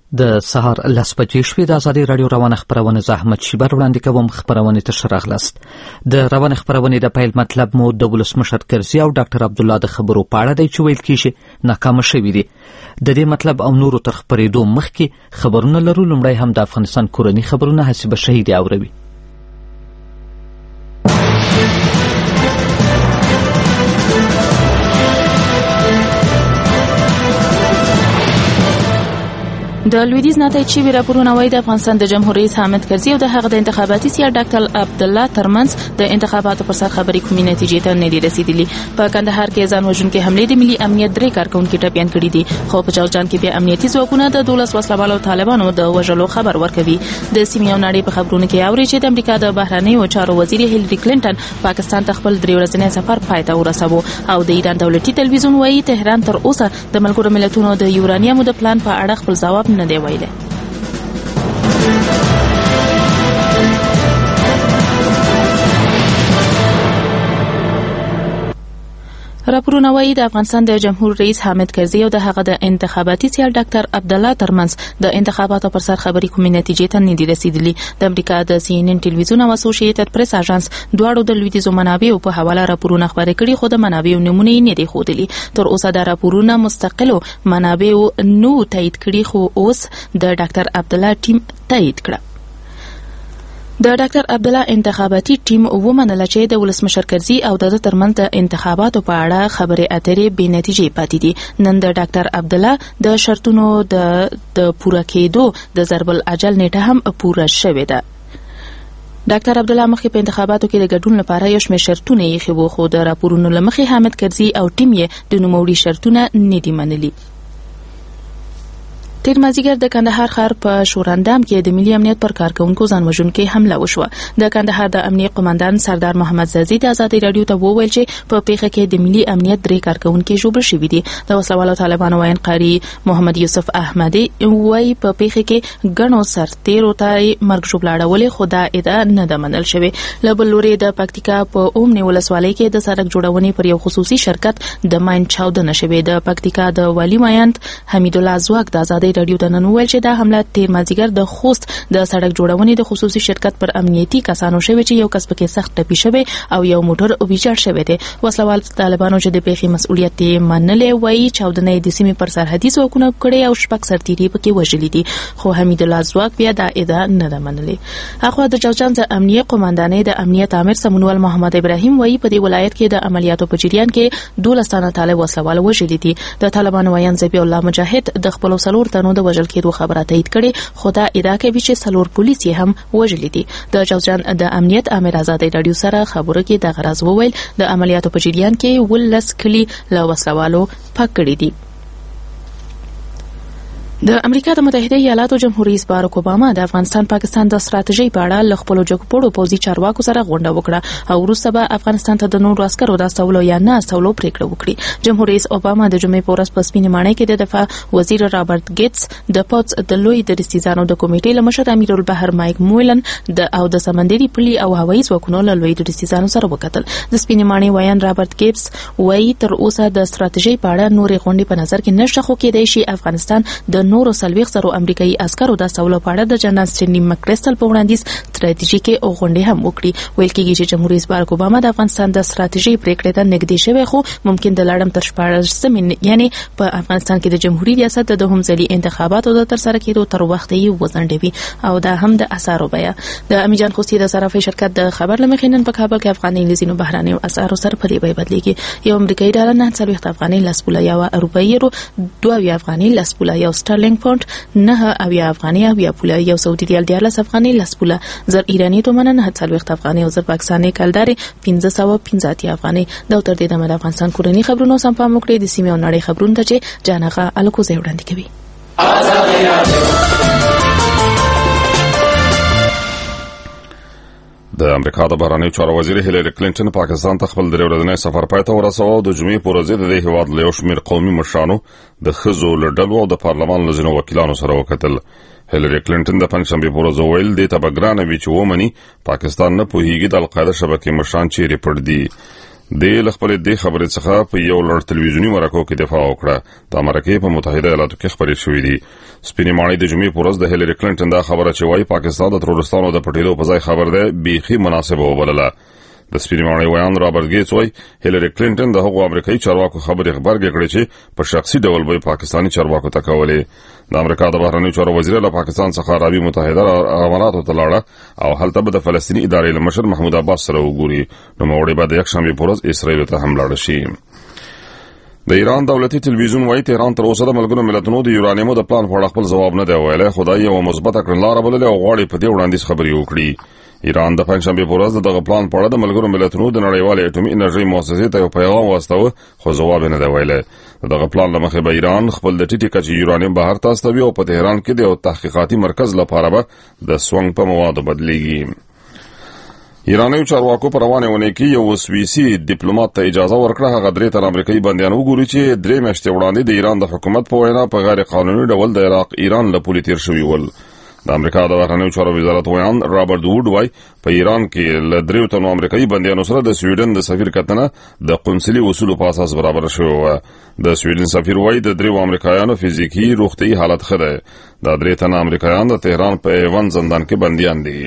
د سهار 10 بجې شوې د ازادي رادیو روانه خبرونه زحمت شیبر وړاندې کوم خبرونه ته شراغلست د روانه خبرونه د پیل مطلب مو د ولسمشر کرزي او ډاکټر عبد الله د خبرو پاړه دی چې ویل کیږي ناکام شوی دی د دې مطلب او نورو تر خبرېدو مخکې خبرونه لرو لمړی هم د افغانستان کورنی خبرونه حسب شهید اوروي د لویدیز ناتای چې راپورونه وايي د افغانستان د جمهور رئیس حامد کرزي او د هغه د انتخاباتي سیال ډاکټر عبد الله ترمنځ د انتخاباتو پر سر خبرې کومې نتیجې ته نه دي رسیدلي. په کندهار کې ځان وژونکي حملې د ملي امنیت 3 کارکونکو ټپيان کړي دي، خو په جوزجان کې بیا امنیتي ځواکونه د 12 وسلوالو طالبانو د وژلو خبر ورکوي. د سیمې او نړۍ په خبرونو کې اوري چې د امریکا د بهرنیو چارو وزیر هیلری کلینټن پاکستان ته خپل 3 ورځنی سفر پای ته ورساوه او د ایران دولتي تلویزیون وايي تهران تر اوسه د ملګرو ملتونو د یورانیمو د پلان په اړه خپل ځواب نه دی ویلی. راپورونه وايي د افغانستان د جمهور رئیس حامد کرزي او د هغه د انتخاباتي سیال ډاکټر عبد الله ترمنځ د انتخاباتو پر سر خبرې کومې نتیجې ته نه دي رسیدلي. د امریکا د CNN ټلویزیون او اسوسییټډ پریس اژانس دواړو د لویدیزو منابعو په حواله راپورونه خبرې کړي، خو د منابعو نمونه یې نه دي ښودلي. تر اوسه دا راپورونه مستقلو منابعو نو تایید کړي، خو اوس د ډاکټر عبد الله ټیم تایید کړه. د ډاکټر عبد الله انتخاباتي ټیم ومنله چې د ولسمشر کرزي او د ترمنځ د انتخاباتو په اړه خبرې اترې بې نتیجې پاتې دي. نن د ډاکټر عبد الله د شرطونو د پوره کېدو د ضرب الاجل نیټه هم پوره شوې ده. ډاکټر عبد الله مخکې په انتخاباتو کې د ګډون لپاره یو شمېر شرطونه یې ایښي وو، خو د راپورونو له مخې حامد کرزي او ټیم یې د نوموړي شرطونه نه دي منلي. تیر مازیګر د کندهار ښار په شوراندام کې د ملي امنیت پر کارکونکو ځان وژونکي حمله وشوه. د کندهار د امنیت قومندان سردار محمد زازي د ازادي رادیو ته وویل چې په پیښه کې د ملي امنیت 3 کارکونکو ژوبل شوي دي. د وسلوالو طالبانو وین قاری محمد یوسف احمدي وایي په پیښه کې ګڼو سرتیرو ته مرګ ژوبلاړولې، خو دا ادعا نه ده منل شوې. له بل لوري د پکتیکا په اومنې ولسوالۍ کې د سړک جوړونې پر یو خصوصي شرکت د ماین چاودنه شوې. د پکتیکا د والی مایند حمید الله زواک د ازادي رادیو ته نن ویل چې دا حمله تیر مازیګر د خوست د سړک جوړونې د خصوصي شرکت پر امنیتي کسانو شوې چې یو کس پکې سخت ټپي شوی او یو موټر ویجاړ شوی دی. وسلوال طالبانو چې د پیښې مسؤلیت منلې وایي چاودنې د سیمې پر سرحدي ځواکونو کړې او شپږ سرتیري پکې وژلي دي، خو حمید الله زواک بیا دا ادعا نه ده منلې. اخوا د جوزجان د امنیت قومندانۍ د امنیت امر سمونوال محمد ابراهیم وایي په دې ولایت کې د عملیاتو په جریان کې 12 تنه طالب وسلوال وژلي دي. د طالبانو وایي ذبیح الله مجاهد د خپل 4 تنو د وژل کېدو خبره تایید کړي، خو دا ادعا کوي چې 4 پولیس یې هم وژلي دي. د جوزجان د امنیت امر ازادي رادیو سره خبرو کې د غرض وویل د عملیاتو په جریان کې 12 کلی له وسلوالو پاک کړي دي. د امریکا د متحده ایالاتو جمهور رئیس بارک اوباما د افغانستان پاکستان د ستراتیژۍ په اړه له خپلو جګپوړو پوځي چارواکو سره غونډه وکړه او وروسته به افغانستان ته د نورو عسکرو د استولو یا نه استولو پریکړه وکړي. جمهور رئیس اوباما د جمعې په ورځ په سپینې ماڼۍ کې د دفاع وزیر رابرټ ګیټس د پوځ د لوی درستیزانو د کمیټې له مشر امیر البحر مایک مویلن او د سمندري پلي او هوایي ځواکونو له لوی درستیزانو سره وکتل. د سپینې ماڼۍ وایان رابرټ ګیټس وایي تر اوسه د ستراتیژۍ په اړه نورې غونډې په نظر کې نشته، خو کېدای شي افغانستان د نورو 40 امریکایي عسکرو د استولو په اړه د جنرال سټینلی مکریسټل په وړاندیز ستراتیژیکي غونډې هم وکړي. ویل کېږي چې جمهور رئیس بارک اوباما د افغانستان د ستراتیژۍ پریکړې ته نږدې شوی، خو ممکن د لړم تر 14 یعنی په افغانستان کې د جمهوریت ریاست د دوهم ځلي انتخاباتو د ترسره کېدو تر وخت یې وځنډوي او دا هم د اسعارو بیه. د امیجان خوستی د صرافۍ شرکت د خبر لمخې نن په کابل کې افغاني لزینو بهراني اسعارو سره په دې بیه بدلېږي. یو امریکایي ډالر 9 افغاني لسپوله، یو اروپایي یورو 2 افغاني لسپوله، یو سټرلینګ پاوند 9 افغاني او پوله، یو سعودي ریال 14 افغاني لسپوله، زر ایرانی تومنه 9 افغاني او زر پاکستاني کلداري 550 افغاني. دا تر دې د افغانستان کورنی خبرونو سم پام وکړئ. د سیمې او نړۍ خبرونه ته چې جانغه الکو زه وړاندې کوي. د امریکا د بهرنیو چارو وزیر هیلری کلینټن پاکستان ته خپل 3 ورځنی سفر پای ته ورساوه او د جمعې په ورځ د هیواد له یو شمېر قومي مشرانو د ښځو له ډلو او د پارلمان له ځینو وکیلانو سره وکتل. هیلری کلینټن د پنځشنبې په ورځ ویل دې ته به ګرانه وي چې ومني پاکستان نه پوهیږي د القاعده شبکې مشران چیرې پټ دي. د خپل د خبرې څخه په یو لړ تلویزیونی مرکو کې دفاع وکړه. د امریکا په متحده ایالاتو کې خبرې شوې دي. سپینې ماڼۍ د جمعې په ورځ د هیلری کلینټن دا خبره چې وايي پاکستان د ترورستانو د پټېدو په ځای خبر ده بیخي مناسبه وبلله. د سپینې ماڼۍ ویان رابرټ ګیټس وايي هیلری کلینټن د هغو امریکایي چارواکو خبرې خبرګې کړې چې په شخصي ډول به پاکستاني چارواکو ته کولې. د امریکا د بهرنیو چارو وزیر له پاکستان څخه عربي متحده اماراتو ته لاړه او هلته به د فلسطیني ادارې له مشر محمود عباس سره وګوري. نو موړې به د یکشنبې په ورځ اسرائیل ته هم لاړ شي. د ایران دولتي تلویزیون وايي تهران تر اوسه د ملګرو ملتونو د یورانیمو د پلان په اړه خپل ځواب نه دی ویلی، خو دا یو مثبته کړنلاره بللې او غواړي په دې وړاندیز خبرې وکړي. ایران د پنځشنبې په ورځ دغه پلان په اړه د ملګرو ملتونو د نړیوالې اټومي انرژي مؤسسې ته یو پیغام واستاوه، خو ځواب نه دی ویلی. دغه پلان له مخې به ایران خپل د ټیټې کچې یورانیم بهر ته استوي او په تهران کې د یو تحقیقاتي مرکز لپاره به د سونګ په موادو بدلیږي. ایرانیو چارواکو په روانه ونې کې یو سویسي ډیپلوماټ ته اجازه ورکړه هغه درې تن امریکایي بندیان وګوري چې 3 میاشتې وړاندې د ایران د حکومت په وینا په غیر قانوني ډول د عراق ایران له پولې تیر شوي ول. د امریکا د بهرنیو چارو وزارت ویان رابرټ ووډ وايي په ایران کې له 3 تنو امریکایي بندیانو سره د سویډن د سفیر کتنه د قونسلي اصولو په اساس برابر شوی و. د سویډن سفیر وايي د 3 امریکایانو فزیکی روغتي حالت ښه دی. د 3 تنه امریکایان د تهران په ایوان زندان کې بندیان دي.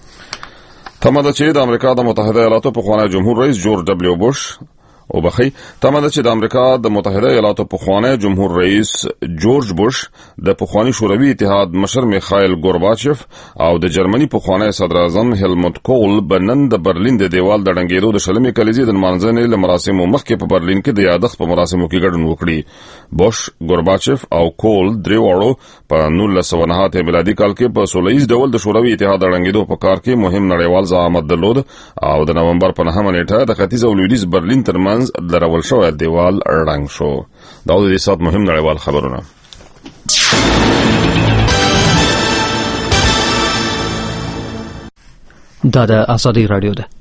تمه ده چې د امریکا د متحده ایالاتو پخوانی جمهور رئیس جورج دبلیو بوش تمه ده چې د امریکا د متحده ایالاتو پخوانی جمهور رئیس جورج بوش د پخوانی شوروي اتحاد مشر میخائیل گورباچف او د جرمني پخوانی صدر اعظم هیلموت کول بنن د برلین د دیوال د ډنګېدو د شلمې کلیزې د نمانځنې له مراسمو مخکې په برلین کې د یادښت په مراسمو کې ګډون وکړي. بوش، گورباچف او کول درې واړو په 1909 میلادي کال کې په سولهییز ډول د شوروي اتحاد د ډنګېدو په کار کې مهم نړیوال زعامت درلود او د نومبر په 9 نیټه د ختیځ او لویدیځ برلین ترمنځ درول شوی دیوال رنګ شو. دا د دې سات مهم نړیوال خبرونه. دا د آزادی رادیو ده.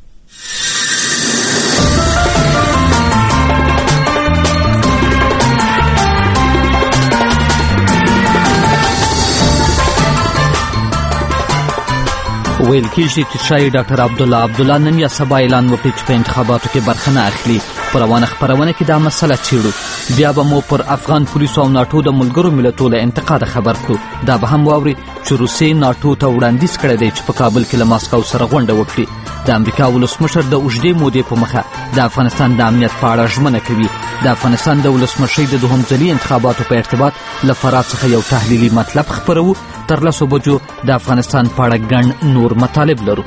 ویل کېږي چې شاید ډاکټر عبدالله نن یا سبا اعلان وکړي چې په انتخاباتو کې برخه نه اخلي. په روانه خپرونه کې دا مسله څېړو. بیا به مو پر افغان پولیسو او ناټو د ملګرو ملتو له انتقاده خبر کړو. دا به هم واوري چې روسیې ناټو ته وړاندیز کړی دی چې په کابل کې له ماسکو سره غونډه وکړي. د امریکا ولسمشر د اوږدې مودې په مخه د افغانستان د امنیت په اړه ژمنه کوي. د افغانستان د ولسمشۍ د دوهم ځلي انتخاباتو په ارتباط له فراه څخه یو تحلیلي مطلب خپرو. تر 10 بجو د افغانستان په اړه ګڼ نور مطالب لرو.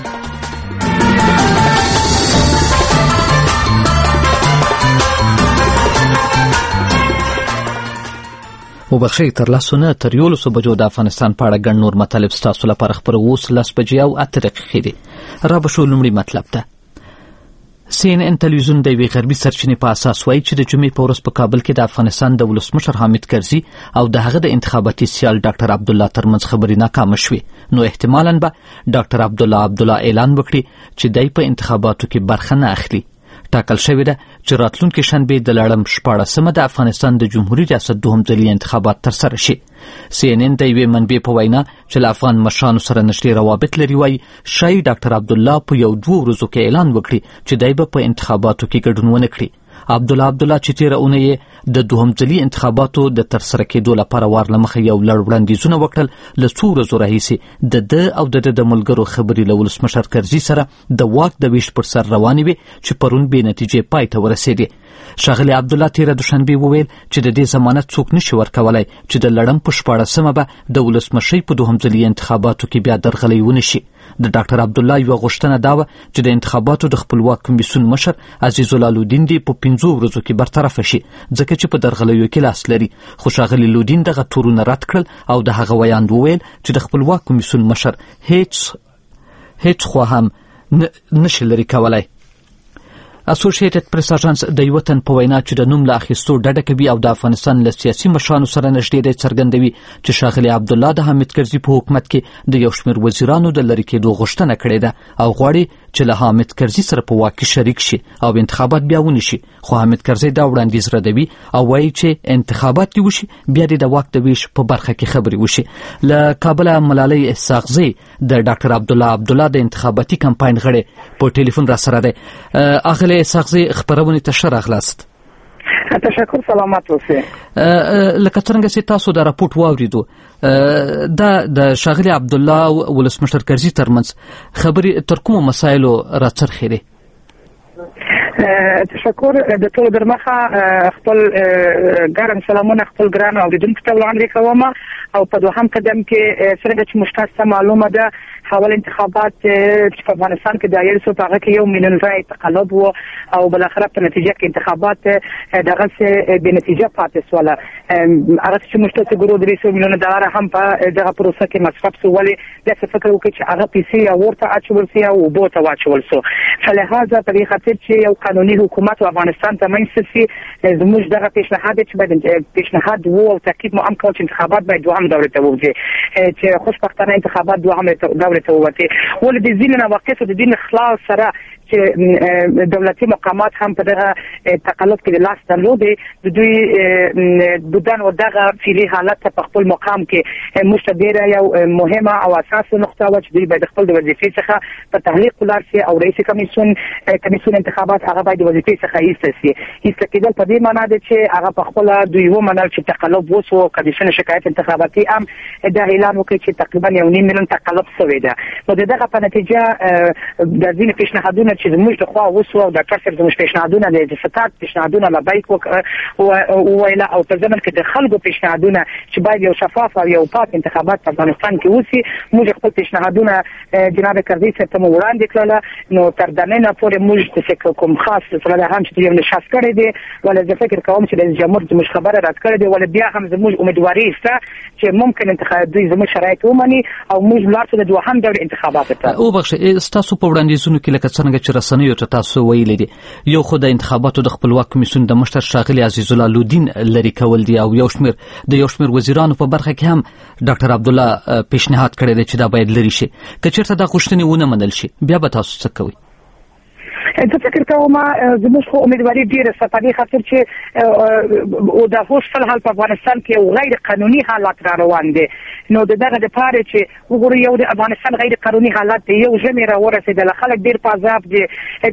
وبخښئ تر 10 نه تر 11 بجو د افغانستان په اړه ګڼ نور مطالب ستاسو لپاره خپرو. اوس 10 بجې او 8 دقیقې دي. را به شو لومړی مطلب ته. CNN تلویزیون د یوې غربي سرچینې په اساس وایي چې د جمعې په ورځ په کابل کې د افغانستان د ولسمشر حامد کرزي او د هغه د انتخاباتي سیال ډاکټر عبدالله ترمنځ خبرې ناکامه شوې. نو احتمالاً به ډاکټر عبدالله اعلان وکړي چې دی په انتخاباتو کې برخه نه اخلي. ټاکل شوې ده چې راتلونکې شنبې د لړم 14مه د افغانستان د جمهوریت ریاست دوهم ځلي انتخابات ترسره شي. CNN د یوې منبع په وینا چې له افغان مشرانو سره نږدې روابط لري وایي شاید ډاکټر عبدالله په یو 2 ورځو کې اعلان وکړي چې دی به په انتخاباتو کې ګډون ونه کړي. عبدالله چې تېره اونۍ د دوهم ځلي انتخاباتو د ترسره کېدو لپاره وار له مخه یو لړ وړاندیزونه وکړل. له 2 ورځو راهیسې د او د ملګرو خبرې له ولسمشر کرزي سره د واک د ویش پر سر روانې وې چې پرون بې نتیجې پای ته ورسېدې. ښاغلی عبدالله تېره دوشنبې وویل چې د دې ضمانت څوک نشي ورکولی چې د لړم په 14مه به د ولسمشۍ په دوهم ځلي انتخاباتو کې بیا درغلی ونه شي. د ډاکټر عبدالله یوه غوښتنه دا وه چې د انتخاباتو د خپلواک کمیسیون مشر عزیز الله لودین دې په 5 ورځو کې برطرفه شي ځکه چې په درغلیو کې لاس لري. خو ښاغلي لودین دغه تورونه رد کړل او د هغه ویاند وویل چې د خپلواک کمیسیون مشر هیڅ خوا هم نشي لري کولی. اسوسییټډ پریس اژانس د یو تن په وینا چې د نوم له اخیستو ډډه کوي او د افغانستان له سیاسي مشرانو سره نږدې دی څرګندوي چې ښاغلي عبدالله د حامد کرزي په حکومت کې د یو شمېر وزیرانو د لرې کېدو غوښتنه کړې ده او غواړي چې له حامد کرزي سره په واک کې شریک شي او انتخابات بیا ونشي، خو حامد کرزي دا وړاندیز ردوي او وایي چې انتخابات دې وشي بیا د واک د ویش په برخه کې خبرې وشي. له کابل ملالۍ اسحاقزي د ډاکټر عبدالله د انتخاباتي کمپاین غړي په ټلیفون را سره دی. اغله اسحاقزي خبرونه ته ښه راغلاست. تشکر، سلامات اوسئ. لکه څنګه چې تاسو دا راپورټ واوریدو، دا د ښاغلي عبدالله ولسمشر کرزي ترمنځ خبرې تر کومو مسایلو راڅرخي دي؟ تشکر. د ټولو درمخه خپل ګرم سلامونه خپل ګران اوریدونکو ته وړاندې کوم او په دوهم قدم کې څنګه چې مشخصه معلومه ده حواله انتخابات چې په افغانستان کې دایر شو په هغه کې 1 میلیون رای تقلب وو او بل اخر په نتیجه کې انتخابات دغه څه به نتیجه پاتې سواله. هغه چې مشخصه ګورو $300 میلیون هم په دغه پروسه کې مصرف سو، ولې د څه فکر وکړي چې هغه پیسې او ورته اچول سي او بوته واچول سو. فلهذا په دې خاطر چې یو قانوني حکومت افغانستان ته منځ سي زموږ دغه پیشنهاد چې باید پیشنهاد وو او تاکید مو هم کول چې انتخابات باید دوهم دوره ته وځي، چې خوشبختانه انتخابات دوهم دوره ته وته. ولې د ځینې نواقصو د دین خلاص سره چې دولتي مقامات هم په دغه تقلب کې د لاس درلودي، د دوی بدن او دغه فعلي حالت په خپل مقام کې مشتبره یو مهمه او اساسي نقطه و چې دوی باید خپل د وظیفې څخه په تحقیق ولر شي او رئیس کمیسیون انتخابات هغه باید د وظیفې څخه ایستل شي. ایستل کېدل په دې معنی ده چې هغه په خپل دوی ومنل چې تقلب وسو. کمیسیون شکایت انتخاباتي هم دا اعلان وکړ چې تقریبا 1.5 میلیون تقلب شوی ده. نو دغه په نتیجه د ځینې پیشنهادونه چې زموږ د خوا وسو او ډاکټر صاحب زموږ پیشنهادونه د ستات پیشنهادونه لبیک ویلا او په ځمن کې د خلکو پیشنهادونه چې باید یو شفاف او یو پاک انتخابات په افغانستان کې وسی. موږ خپل پیشنهادونه جناب کرزي ته وړاندې کړل، نو تر دننه پورې موږ د کوم خاص سره هم چې یو نشاط کړی دی، ولې زه فکر کوم چې د جمهور زموږ خبره رات کړی دی، ولې بیا هم زموږ امیدواري شته چې ممکن انتخابات دوی زموږ شرایط ومني او موږ لاړ د دوهم دور انتخابات ته. او بخښه تاسو په وړاندیزونو کې لکه څنګه چې رسنیو ته تاسو ویلي دي، یو خو د انتخاباتو د خپلواک کمیسیون د مشر ښاغلي عزیز الله لودین لري کول دي او یو شمیر وزیرانو په برخه کې هم ډاکټر عبدالله پیشنهاد کړی دی چې دا باید لري شي. که چېرته دا غوښتنې ونه منل شي بیا به تاسو څه کوئ؟ زه فکر کوم زموږ خو امیدواري ډیره ده په دې خاطر چې او د اوس فلحال په افغانستان کې یو غیر قانوني حالات را روان دي. نو دغه د پاره چې وګورئ یو د افغانستان غیر قانوني حالات دی، یو ژمې را ورسېدل، خلک ډیر په عذاب دي.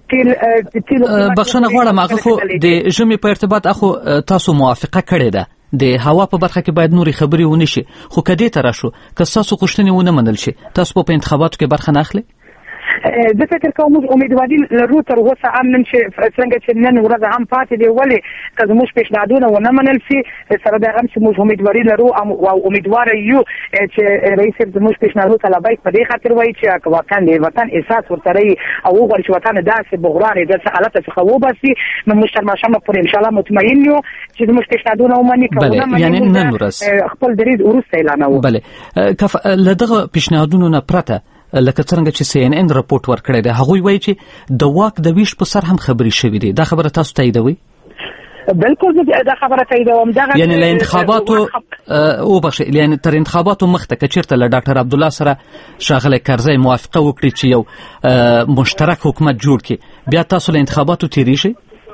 بخښنه غواړم، هغه خو د ژمې په ارتباط اخو تاسو موافقه کړې ده د هوا په برخه کې باید نوري خبري ونه شي، خو کدی تر شو که تاسو غوښتنې ونه منل شي تاسو په انتخاباتو کې برخه نه اخلي. زه فکر کوم امیدواري لرو تر اوسه هم نن چې څنګه چې نن ورځ هم پاتې دی، ولې که زموږ پیشنهادونه ونه منل شي سره د هم چې موږ امیدواري لرو او امیدوار یو چې رئیس زموږ پیشنهادونه طلبای په دې خاطر وایي چې وطن دی، وطن احساس ورته او وګوري چې وطن داسې بحران د حالت څخه وباسي. نو موږ تر ماښامه پورې ان شاء الله مطمئن یو چې زموږ پیشنهادونه ومني، کوونه یعنی نن ورځ خپل دریز ورسته اعلانوي. بله لدغه پیشنهادونو نه پرته لکه څنګه چې CNN راپورټ ورکړی دی، هغوی وایي چې د واک د ویش په سر هم خبرې شوې دي. دا خبره تاسو تاییدوئ؟ بالکل دا خبره تاییدوم. یعنی له انتخاباتو او بخښئ یعنی تر انتخاباتو مخته که چېرته له ډاکټر عبدالله سره ښاغلی کرزی موافقه وکړي چې یو مشترک حکومت جوړ کړي بیا تاسو له انتخاباتو تیریږئ؟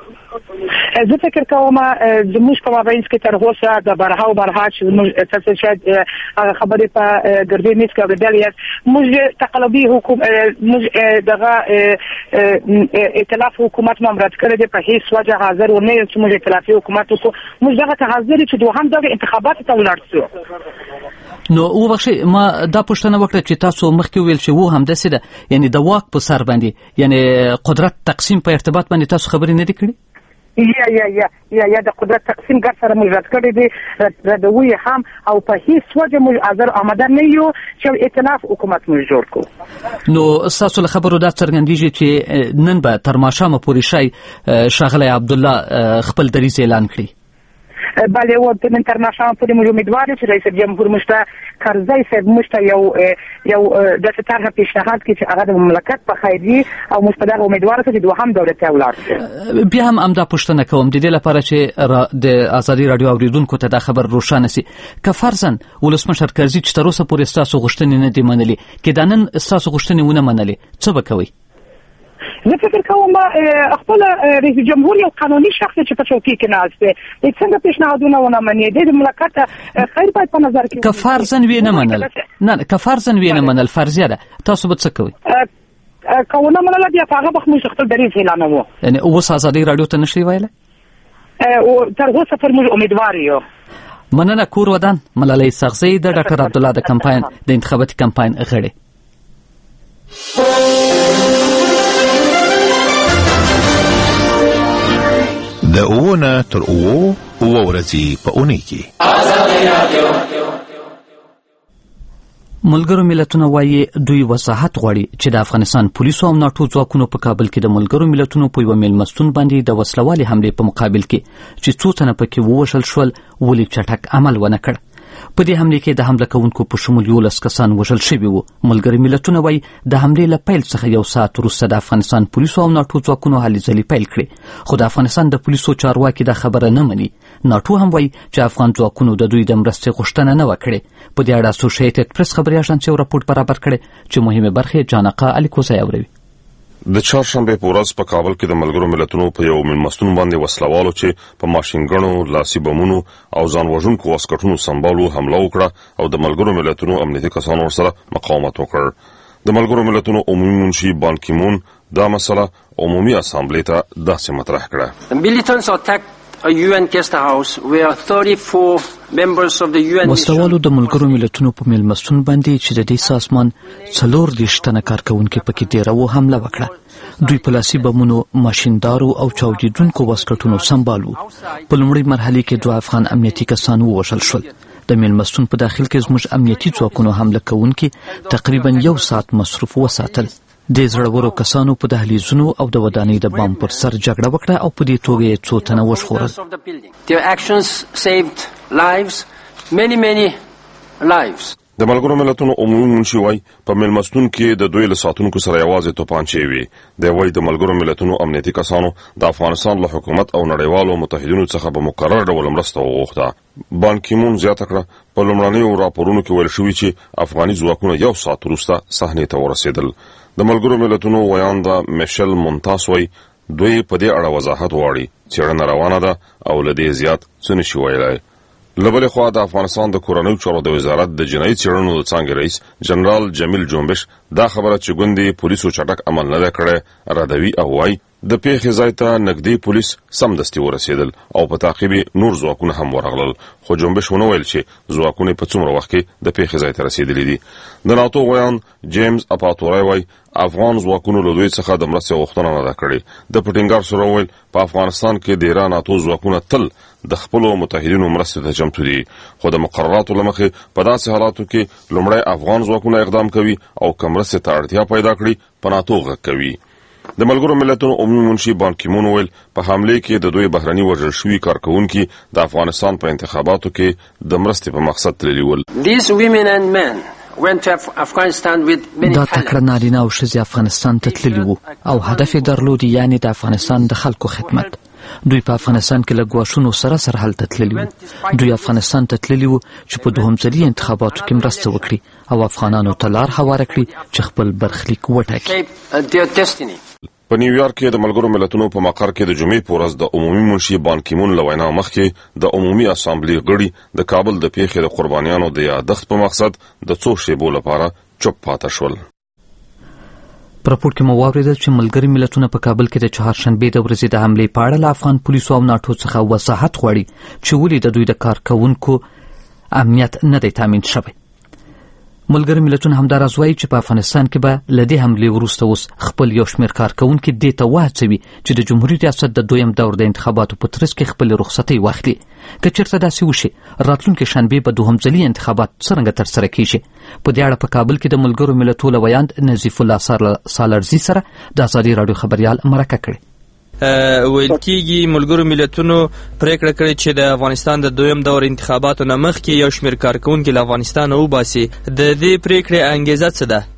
زه فکر کوم زموږ په مابینځ کې تر اوسه د برها چې موږ تاسو شاید هغه خبرې په ګردې میز کې اورېدلې یاست، موږ تقلبي حکومت موږ دغه ائتلاف حکومت ممرد کړی دی، په هیڅ وجه حاضر ونه یو چې موږ ائتلافي حکومت وکړو. موږ دغه ته حاضر چې دوهم دغه انتخابات ته ولاړ شو. نو وبخښئ ما دا پوښتنه وکړه چې تاسو مخکې ویل چې و همداسې ده، یعنی د واک په سر باندې یعنی قدرت تقسیم په ارتباط باندې تاسو خبرې نه دي کړې؟ یا د قدرت تقسیم ګر سره موږ رد کړی دی، ردوي هم او په هیڅ وجه موږ حاضر آماده نه یو چې ائتلاف حکومت موږ جوړ کړو. نو ستاسو له خبرو دا څرګندېږي چې نن به تر ماښامه پورې ښاغلی عبدالله خپل دریځ اعلان کړي. بله و نن تر ماښامه پورې موږ امیدوار یو چې رئیس جمهور موږ ته کرزی صاحب موږ ته یو داسې طرحه پیشنهاد کړي چې هغه د مملکت په خیر وي او موږ په دغه امیدوار یو چې دوهم دورې ته ولاړ شو. بیا هم همدا پوښتنه کوم د دې لپاره چې د ازادي راډیو اوریدونکو ته دا خبر روښانه سي، که فرضاً ولسمشر کرزي چې تر اوسه پورې ستاسو غوښتنې نه دي منلي، که دا نن ستاسو غوښتنې ونه منلې څه به کوئ؟ زه فکر کوم خپل رئیس جمهور یو قانوني شخص چې په چوکۍ کې ناست دی څنګه پیشنهادونه ونه مني د ملاقات خیر باید په نظر کې کفارزن وینه منل نه کفارزن وینه منل فرضیه ده تاسو به څه کوئ کوونه منل بیا هغه به موږ خپل دریځ اعلانوو یعنی اوس ازادي رادیو ته نشي ویلای او تر اوسه پر موږ امیدوار یو مننه کور ودان ملالۍ سغزی د ډاکټر عبدالله د کمپاین د انتخاباتي کمپاین غړي د اوونه تر اوو ورځې په اونۍ کې ملګرو ملتونو وایي دوی وضاحت غواړي چې د افغانستان پولیسو او ناټو ځواکونو په کابل کې د ملګرو ملتونو په یوه میلمستون باندې د وسلوالې حملې په مقابل کې چې څو تنه پکې ووژل شول ولې چټک عمل ونه کړ په دې حملې کې د حمله کوونکو په شمول 11 کسان وژل شوي وو ملګرو ملتونو وایي د حملې له پیل څخه یو ساعت وروسته د افغانستان پولیسو او ناټو ځواکونو هلې ځلې پیل کړې خو د افغانستان د پولیسو چارواکي دا خبره نه مني ناټو هم وایي چې افغان ځواکونو د دوی د مرستې غوښتنه نه وکړي په دې اړه اسوسییټډ پریس خبري اژانس یو راپور برابر کړی چې مهمه برخه جانقه الیکوزای اوري د چهارشنبه په ورځ په کابل کې د ملګرو ملتونو په یو میلمستون باندې وسلوالو چې په ماشینګڼو لاسي بمونو او ځان وژونکو واسکټونو سمبالو حمله وکړه او د ملګرو ملتونو امنیتي کسانو ورسره مقاومت وکړ د ملګرو ملتونو عمومي منشي بان کی مون دا مسله عمومي اسامبلې ته داسې مطرح کړه UN guest house where 34 members of the UN وسلوالو د ملګرو ملتونو په میلمستون باندې چې د دې سازمان 40 تنه کارکونکو پکې ډیرو حمله وکړه دوی په لاسي بمونو ماشیندارو او چاودیدونکو واسکټونو سمبالو په لومړۍ مرحله کې 2 افغان امنیتي کسان ووژل شول د میلمستون په داخل کې زموږ امنیتي ځواکونو حمله کوونکي تقریبا 1 ساعت مصروف وساتل د زړورو کسانو په دهلیزونو او د ودانۍ د بام پر سر جګړه وکړه او په دې توګه یې څو تنه وژغورل Their actions saved lives, many lives. د ملګرو ملتونو عمومي منشي وای په میلمستون کې د دوی له ساتونکو سره یوازې توپانچې وي د وای د ملګرو ملتونو امنیتي کسانو د افغانستان له حکومت او نړیوالو متحدینو څخه په مقرر ډول مرسته وغوښته بان کی مون زیاته کړه په لومړنیو راپورونو کې ویل شوی چې افغاني ځواکونه 1 ساعت وروسته صحنې ته ورسېدل د ملګرو ملتونو ویاندا میشل مونتاس وای دوی په دې اړه وضاحت غواړي څېړنه روانه ده او لدې زیات څه نشي ویلای لبل خو د افغانستان د کورنیو چارو د وزارت د جنایي څېړنو د څنګه رئیس جنرال جمیل جنبش دا خبره چې ګوندې پولیسو چټک عمل نه کړی ردوي او وای د پیښې ځای ته نږدې پولیس سمدستي ورسېدل او په تعقیب نور ځواکونه هم ورغلل خو جنبش ونه ویل چې ځواکونه په څومره وخت کې د پیښې ځای ته رسیدلي دي د ناتو غویان جیمز اپاتورای وای افغان ځواکونو له دوی څخه د مرستې غوښتنه نه کړې د پټینګار سره ویل په افغانستان کې د ایران ناتو ځواکونه تل د خپل متحدینو مرستې ته چمتو دي خو د مقرراتو لمخې په داسې حالاتو کې لومړی افغان ځواکونه اقدام کوي او کمرستې ته اړتیا پیدا کړي په ناتو غږ کوي د ملګرو ملتونو عمومي منشي بان کی مون ویل په حمله کې د دوی بهرني وژل شوي کارکونکي د افغانستان په انتخاباتو کې د مرستې په مقصد تللي ول These women and men went to Afghanistan with many دا تکړه نارینه او ښځې افغانستان ته تللي وو او هدف یې درلود یعنی د افغانستان د خلکو خدمت دوی په افغانستان کې له ګواښونو سره هلته تللي وو دوی افغانستان ته تللي وو چې په دوهم ځلي انتخاباتو کې مرسته وکړي او افغانانو ته لار هواره کړي چې خپل برخلیک وټاکي په نیویارک کې د ملګرو ملتونو په مقر کې د جمعې په ورځ د عمومي منشي بان کی مون له وینا مخکې د عمومي اسامبلې غړي د کابل د پیښې د قربانیانو د یادښت په مقصد د څو شیبو لپاره چوپ پاتې شول په راپور کې مو واوریدل چې ملګري ملتونه په کابل کې د چهارشنبې د ورځې د حملې په اړه له افغان پولیسو او ناټو څخه وضاحت غواړي چې ولې د دوی د کارکونکو امنیت نه دی تامین شوی ملګري ملتونه همداراز وایي چې په افغانستان کې به له دې حملې وروسته اوس خپل یو شمېر کارکونکي دې ته وهڅوي چې د جمهوري ریاست د دویم دور د انتخاباتو په ترڅ کې خپل رخصتۍ واخلي که چېرته داسې وشي راتلونکي شنبې به دوهم ځلي انتخابات څرنګه ترسره کیږي په دې اړه په کابل کې د ملګرو ملتونو ویاند نظیف الله سالرزي سره د ازادي راډیو خبريال مرکه کړې ویل کېږي ملګرو ملتونو پریکړه کړې چې د افغانستان د دویم دور انتخاباتو نه مخکې یو شمېر کارکونکي له افغانستان وباسي د دې پریکړې انګیزه څه ده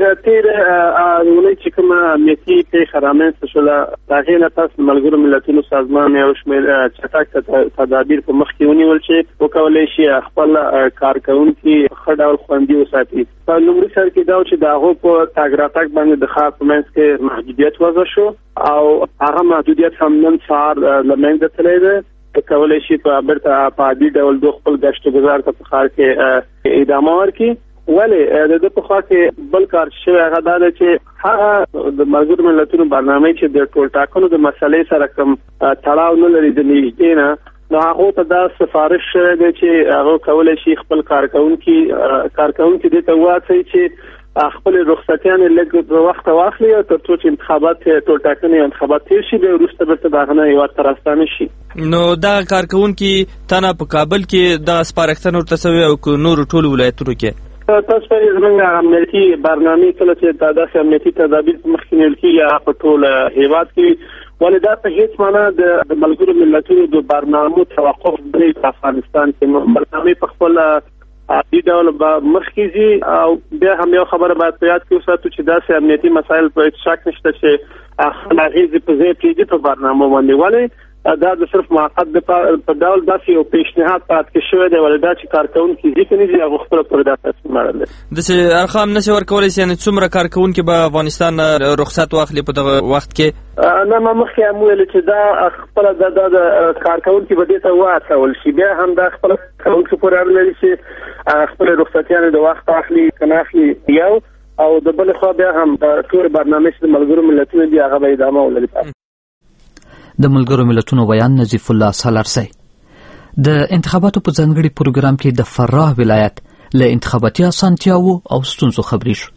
تیر ولې چې کومه امنیتي پیښه رامنځته شوله د هغې نه پس ملګرو ملتونو سازمان یو شمېر چټک تدابیر په مخ کې ونیول چې وکولی شي خپل کارکوونکي ښه ډول خوندي وساتي. په لومړي سر کې دا چې د هغو په تګ راتګ باندې د ښار په منځ کې محدودیت وضع شو او هغه محدودیت هم نن سهار له منځه تللی دی. کولی شي بیرته په عادي ډول دوی خپل گشت و گذار ته په ښار کې ادامه ورکړي. ولې د په خوا کې بل کار شوی هغه دا ده چې هغه د ملګرو ملتونو برنامه چې د ټول ټاکنو د مسلې سره کوم تړاو نه لري د نږدې نه، نو هغه ته دا سفارش شوی دی چې هغه کولی شي خپل کارکوونکي دې ته وواڅوي چې خپل رخصتیانې لږ وخت واخلي او تر څو چې انتخابات ټول ټاکنې انتخابات تیر شي بیا وروسته بیرته د هغه نه هېواد ته راستانه شي. نو دغه کارکوونکي تنه په کابل کې دغه سپارښتنه ورته شوې او که نورو ټولو ولایتونو کې تاسو په زمونږ امنیتي برنامه کله چې داسې امنیتي تدابیر مخکې نیول کېږي په ټول هېواد کې، ولې دا په هیڅ معنا د ملګرو ملتونو د برنامو توقف دی په افغانستان کې. برنامه په خپل عادي ډول مخکې ځي او بیا هم یو خبره باید په یاد کې وساتو چې داسې امنیتي مسایل په هیڅ شک نشته چې خپل اغېزې په ځای پرېږدي په برنامو باندې. ولې دا د صرف موقت په ډول داسې یو پیشنهاد پاتې کې شوی دی، ولې دا چې کارکوونکي ځي که نه ځي هغه خپله پورې دا تصمیم اړه لري. داسې ارقام نشي ورکولی شي یعنې څومره کارکوونکي به افغانستان رخصت واخلي په دغه وخت کې؟ نه ما مخکې هم ویل چې دا خپله د کارکوونکي به دې ته واچول شي، بیا هم دا خپله کارکوونکي پورې اړه لري چې خپلې رخصتیانې د وخت اخلي که نه اخلي یو، او د بلې خوا بیا هم ټولې برنامې چې د ملګرو ملتونو دي هغه به ادامه ولري. د ملګرو ملتونو بیان نظیف الله سالارسی. د انتخاباتو په ځانګړي پروګرام کې د فراه ولایت له انتخاباتي اسانتیاوو او ستونزو خبري شو.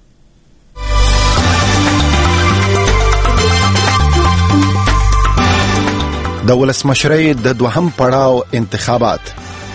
د ولسمشرۍ د دوهم پړاو انتخابات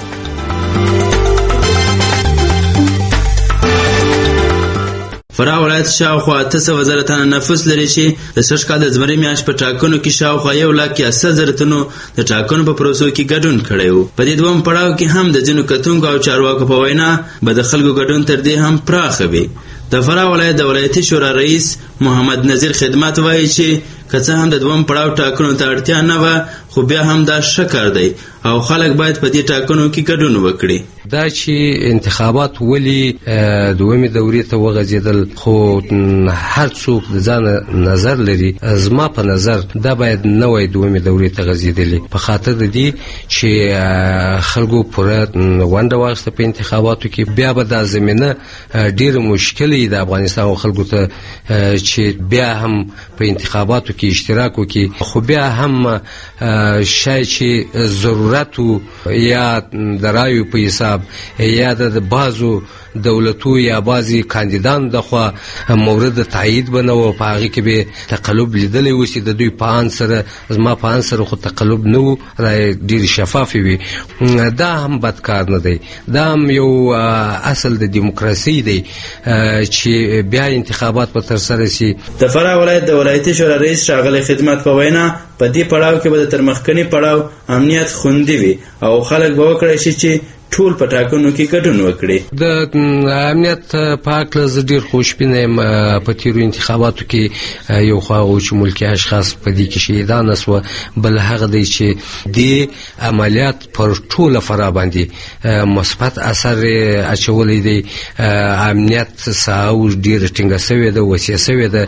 فراه ولایت شاوخوا 800,000 تنه نفوس لري چې د سږ کال د زمري میاشت په ټاکنو کې شاوخوا 1,80,000 تنو د ټاکنو په پروسو کې ګډون کړی و. په دې دویم پړاو کې هم د ځینو کتونکو او چارواکو په وینا به د خلکو ګډون تر دې هم پراخه وي. د فراه ولایت د ولایتي شورا رئیس محمد نذیر خدمت وایي چې که څه هم د دویم پړاو ټاکنو ته اړتیا نه وه، خو بیا هم دا ښه کار دی او خلک باید په دې ټاکنو کې ګډون وکړي. دا چې انتخابات ولې دویمې دورې ته وغځېدل، خو هر څوک د ځان نظر لري. زما په نظر دا باید نه وای دویمې دورې ته غځېدلې، په خاطر د دې چې خلکو پوره ونډه واخیسته په انتخاباتو کې. بیا به دا زمینه ډېره مشکله د افغانستان خلکو ته چې بیا هم په انتخاباتو کې اشتراک وکړي، خو بیا هم شاید چې ضرورت یا د رایو په حساب یا د بعضو دولتو یا بعضی کاندیدانو د خوا مورد تایید بنو په هغه کې به تقلب لیدلې وسی. د دوی په ان سره زما په ان سره خو تقلب نه و، رای ډیر شفاف وي. دا هم بدکار نه دی، دا هم یو اصل د دیموکراسي دی چې بیا انتخابات په تر سره شي. د فراه ولایت د ولایتي شورا رئیس ښاغلی خدمت په وینا په دې پړاو کې به د ترمخکني پړاو امنیت خوندي وي او خلک به وکړی شي چې ټول په ټاکنو کې ګډون وکړي. د امنیت په اړه زه ډېر خوشبینه یم. په تیرو انتخاباتو کې یو خوا و چې ملکي اشخاص په دې کې شهیدان شوه، بل هغه دی چې دې عملیات پر ټوله فراه باندې مثبت اثر اچولی دی. امنیت ساحه ډېره ټینګه سوې ده، وسیع سوې ده.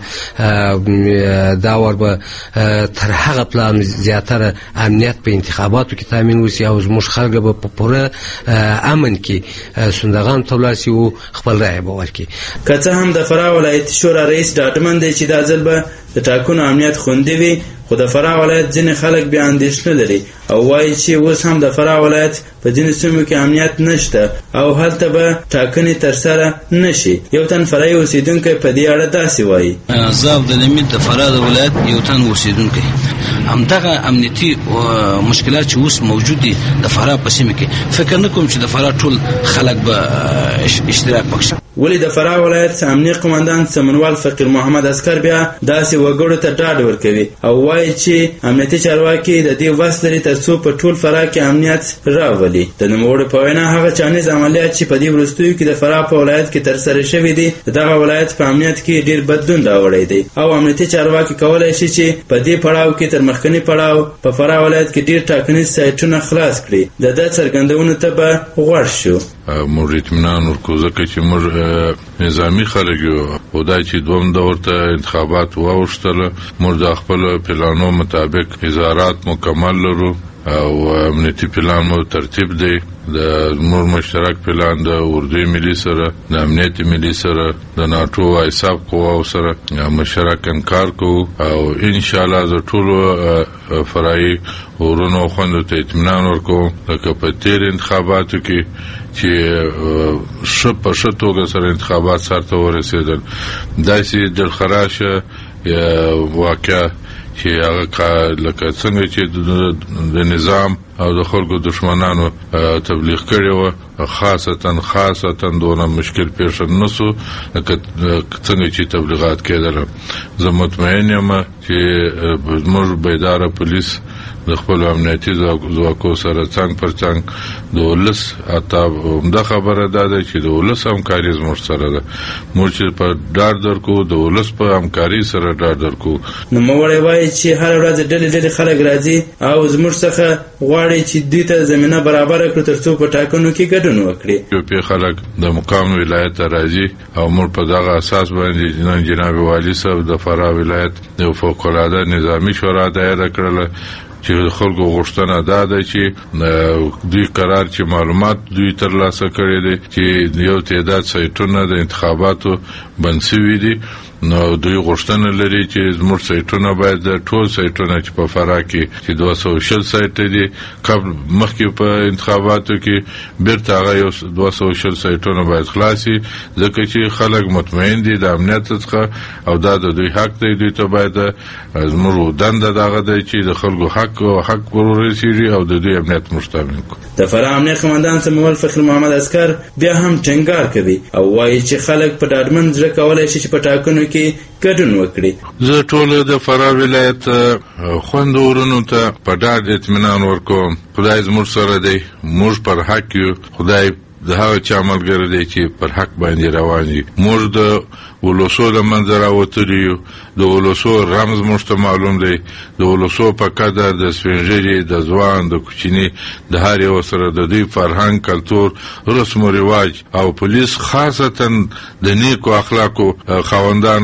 دا ور به تر هغه پلان زیاتره امنیت په انتخاباتو کې تامین وسي او زموږ خلک به په پوره امن کې سندغان تولاسي او خپل رائے به ورکړي. که څه هم د فراه ولایت شورا رئیس ډاډمن دی چې دا ځل به د ټاکنو امنیت خوندي وي، خو د فراه ولایت ځینې خلک بیا اندېښنه لري او وایي چې اوس هم د فراه ولایت په ځینې سیمو کې امنیت نشته او هلته به ټاکنې ترسره نشي. یو تن فرعي اوسېدونکی په دې اړه داسې وایي: زه عبدالحمید د فراه د ولایت یو تن اوسېدونکی. همدغه امنیتي مشکلات چې اوس موجود دي د فراه په سیمه کې، فکر نه کوم چې د فراه ټول خلک به اشتراک پکښ. ولی د فراه ولایت امنیه قومندان سمنوال فقیر محمد عسکر بیا داسې وګړو ته ډاډ ورکوي او وایي چې امنیتي چارواکي د دې وس لري ترڅو په ټول فراه کې امنیت راولي. د نوموړي په وینا هغه چانیز عملیات چې په دې وروستیو کې د فراه په ولایت کې ترسره شوي دي دغه ولایت په امنیت کې ډیر بدلون راوړی دی او امنیتي چارواکي کولی شي چې په دې پړاو کې تر مخکني پړاو په فراه ولایت کې ډیر ټاکنیز سایټونه خلاص کړي. د دې څرګندونو ته به غوږ شو. موږ اطمینان ورکوو ځکه چې موږ نظامي خلک یو او دا چې دوم دور ته انتخابات واوښتله موږ د خپل پلانو مطابق اظهارات مکمل لرو او امنیتي پلان مو ترتیب دی. د موږ مشترک پلان د اردوی ملي سره د امنیتي ملي سره د ناټو ایساف قواو سره مشترک کار کوو او ان شاء الله د ټولو فرایي ورونو خوندو ته اطمینان ورکوم لکه په تیر انتخاباتو کې چې په ښه توګه سره انتخابات سرته ورسېدل. داسې دلخراشه واقعه چې هغه لکه څنګه چې د نظام او د خلکو دشمنانو تبلیغ کړی و خاصتا دونه مشکل پیښ نسو لکه څنګه چې تبلیغات کېدل. زه مطمئن یم چې موږ بیداره پولیس د خپل امنیتي ځواکو سره څنګ پر څنګ د ولس اته همدا خبره ده چې د ولس همکاري زموږ سره ده. موږ چې په ډاډ درکو د ولس په همکاري سره ډاډ درکو. نوموړی وایي چې هر ورځ ډلې خلک راځي او زموږ څخه غواړي چې دوی ته زمینه برابره کړو ترڅو په ټاکنو کې ګډون وکړي. یو پی خلک د مقام ولایت راځي او موږ په دغه اساس باندې نن جناب والی صاحب د فراه ولایت د فوق العاده نظامی شورا دایره کړل چې خلکو غوښتنه ده چې دوی قرار چې معلومات دوی ترلاسه کړي دي چې یو تعداد سایټونه د انتخاباتو بند شوي دي. نو دوی غوښتنه لري چې زموږ سایټونه باید د ټول سایټونه چې په فراه کې چې 200 سایټ دي قبل مخکې په انتخاباتو کې بیرته هغه یو 200 سایټونه باید خلاصي ځکه چې خلک مطمئن دي د امنیت څخه او دا د دوی حق دی. دوی ته باید زموږ دنده دغه دی چې د خلکو حق ورسیږي او د دوی امنیت مشتمل کړي. د فراه امنیه قومندان سموال فخر محمد عسکر بیا هم ټینګار کوي او وایي چې خلک په ډاډمن زړه کولی شي چې په ټاکنو کې ګډون وکړي. زه ټول د فراه ولایت خویندو ورونو ته په ډاډ اطمینان ورکوم. خدای زموږ سره دی. موږ پر حق یو. خدای د هغه چا ملګری دی چې پر حق باندې روان وي. موږ د ولسو د منځه راوتلي یو. د ولسو رمز موږ ته معلوم دی. د ولسو په قدر د سپینږیري د ځوان د کوچني د هر یو سره د دوی فرهنګ کلتور رسم و رواج او پولیس خاصتا د نیکو اخلاقو خاوندان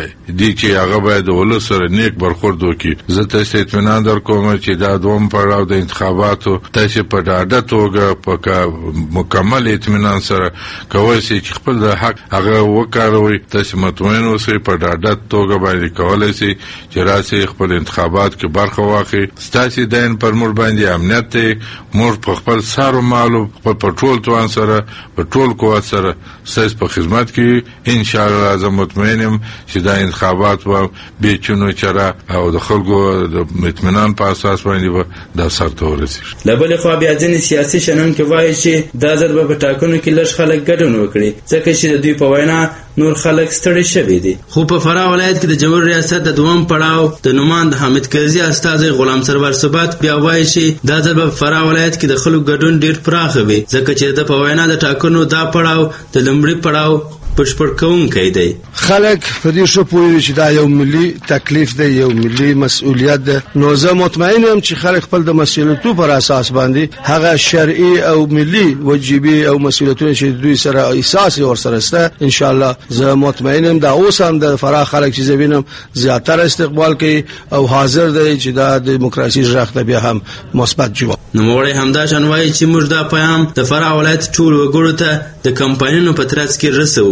دي چې هغه باید د ولس سره نیک برخورد وکړي. زه تاسو اطمینان درکوم چې دا دوم پړاو د انتخاباتو تاسو په ډاډه توګه په مکمل اطمینان سره کولی شئ چې خپل د حق هغه وکاروئ. تاسو مطمئن اوسئ په ډاډه توګه باندې کولی شئ چې راسئ خپل انتخابات کې برخه واخلئ. ستاسو دین پر موږ باندې امنیت دی. موږ په خپل سر او مال په ټول توان سره په ټول قوت سره ستاسو په خدمت کې ان شاء الله. زه مطمئن یم چې دا انتخابات به بې چونو چره او د خلکو د اطمینان په اساس باندې به دا سرته ورسیږي. له بلې خوا بیا ځینې سیاسي شنونکي وایي چې دا ځل به په ټاکنو کې لږ خلک ګډون وکړي ځکه چې د دوی په وینا نور خلک ستړي شوي دي. خو په فراه ولایت کې د جمهور ریاست د دوم پړاو د نوماند حامد کرزي استازی غلام سرور ثبات بیا وایي چې دا ځل په فراه ولایت کې د خلکو ګډون ډیر پراخ وي ځکه چې د په وینا د ټاکنو دا پړاو د لومړي پړاو بشپړ کوونکی دی. خلک په دې شو پوهیږي چې دا یو ملي تکلیف دی یو ملي مسؤلیت ده. نو زه مطمئن یم چې خلک خپل د مسؤلیتونو پر اساس باندې هغه شرعي او ملي واجبي او مسؤلیتونه چې دوی سره احساس ورسره سره ان شاء الله زه مطمئن یم دا اوس هم د فراه خلک چې زوینم زیاتره استقبال کوي او حاضر دی چې دا دیموکراسي ژغ ته بیا هم مثبت جواب. نوموړی همدا شان وایي چې موږ دا پیغام د فراه ولایت ټول وګړو ته د کمپاینونو په ترڅ کې رسوو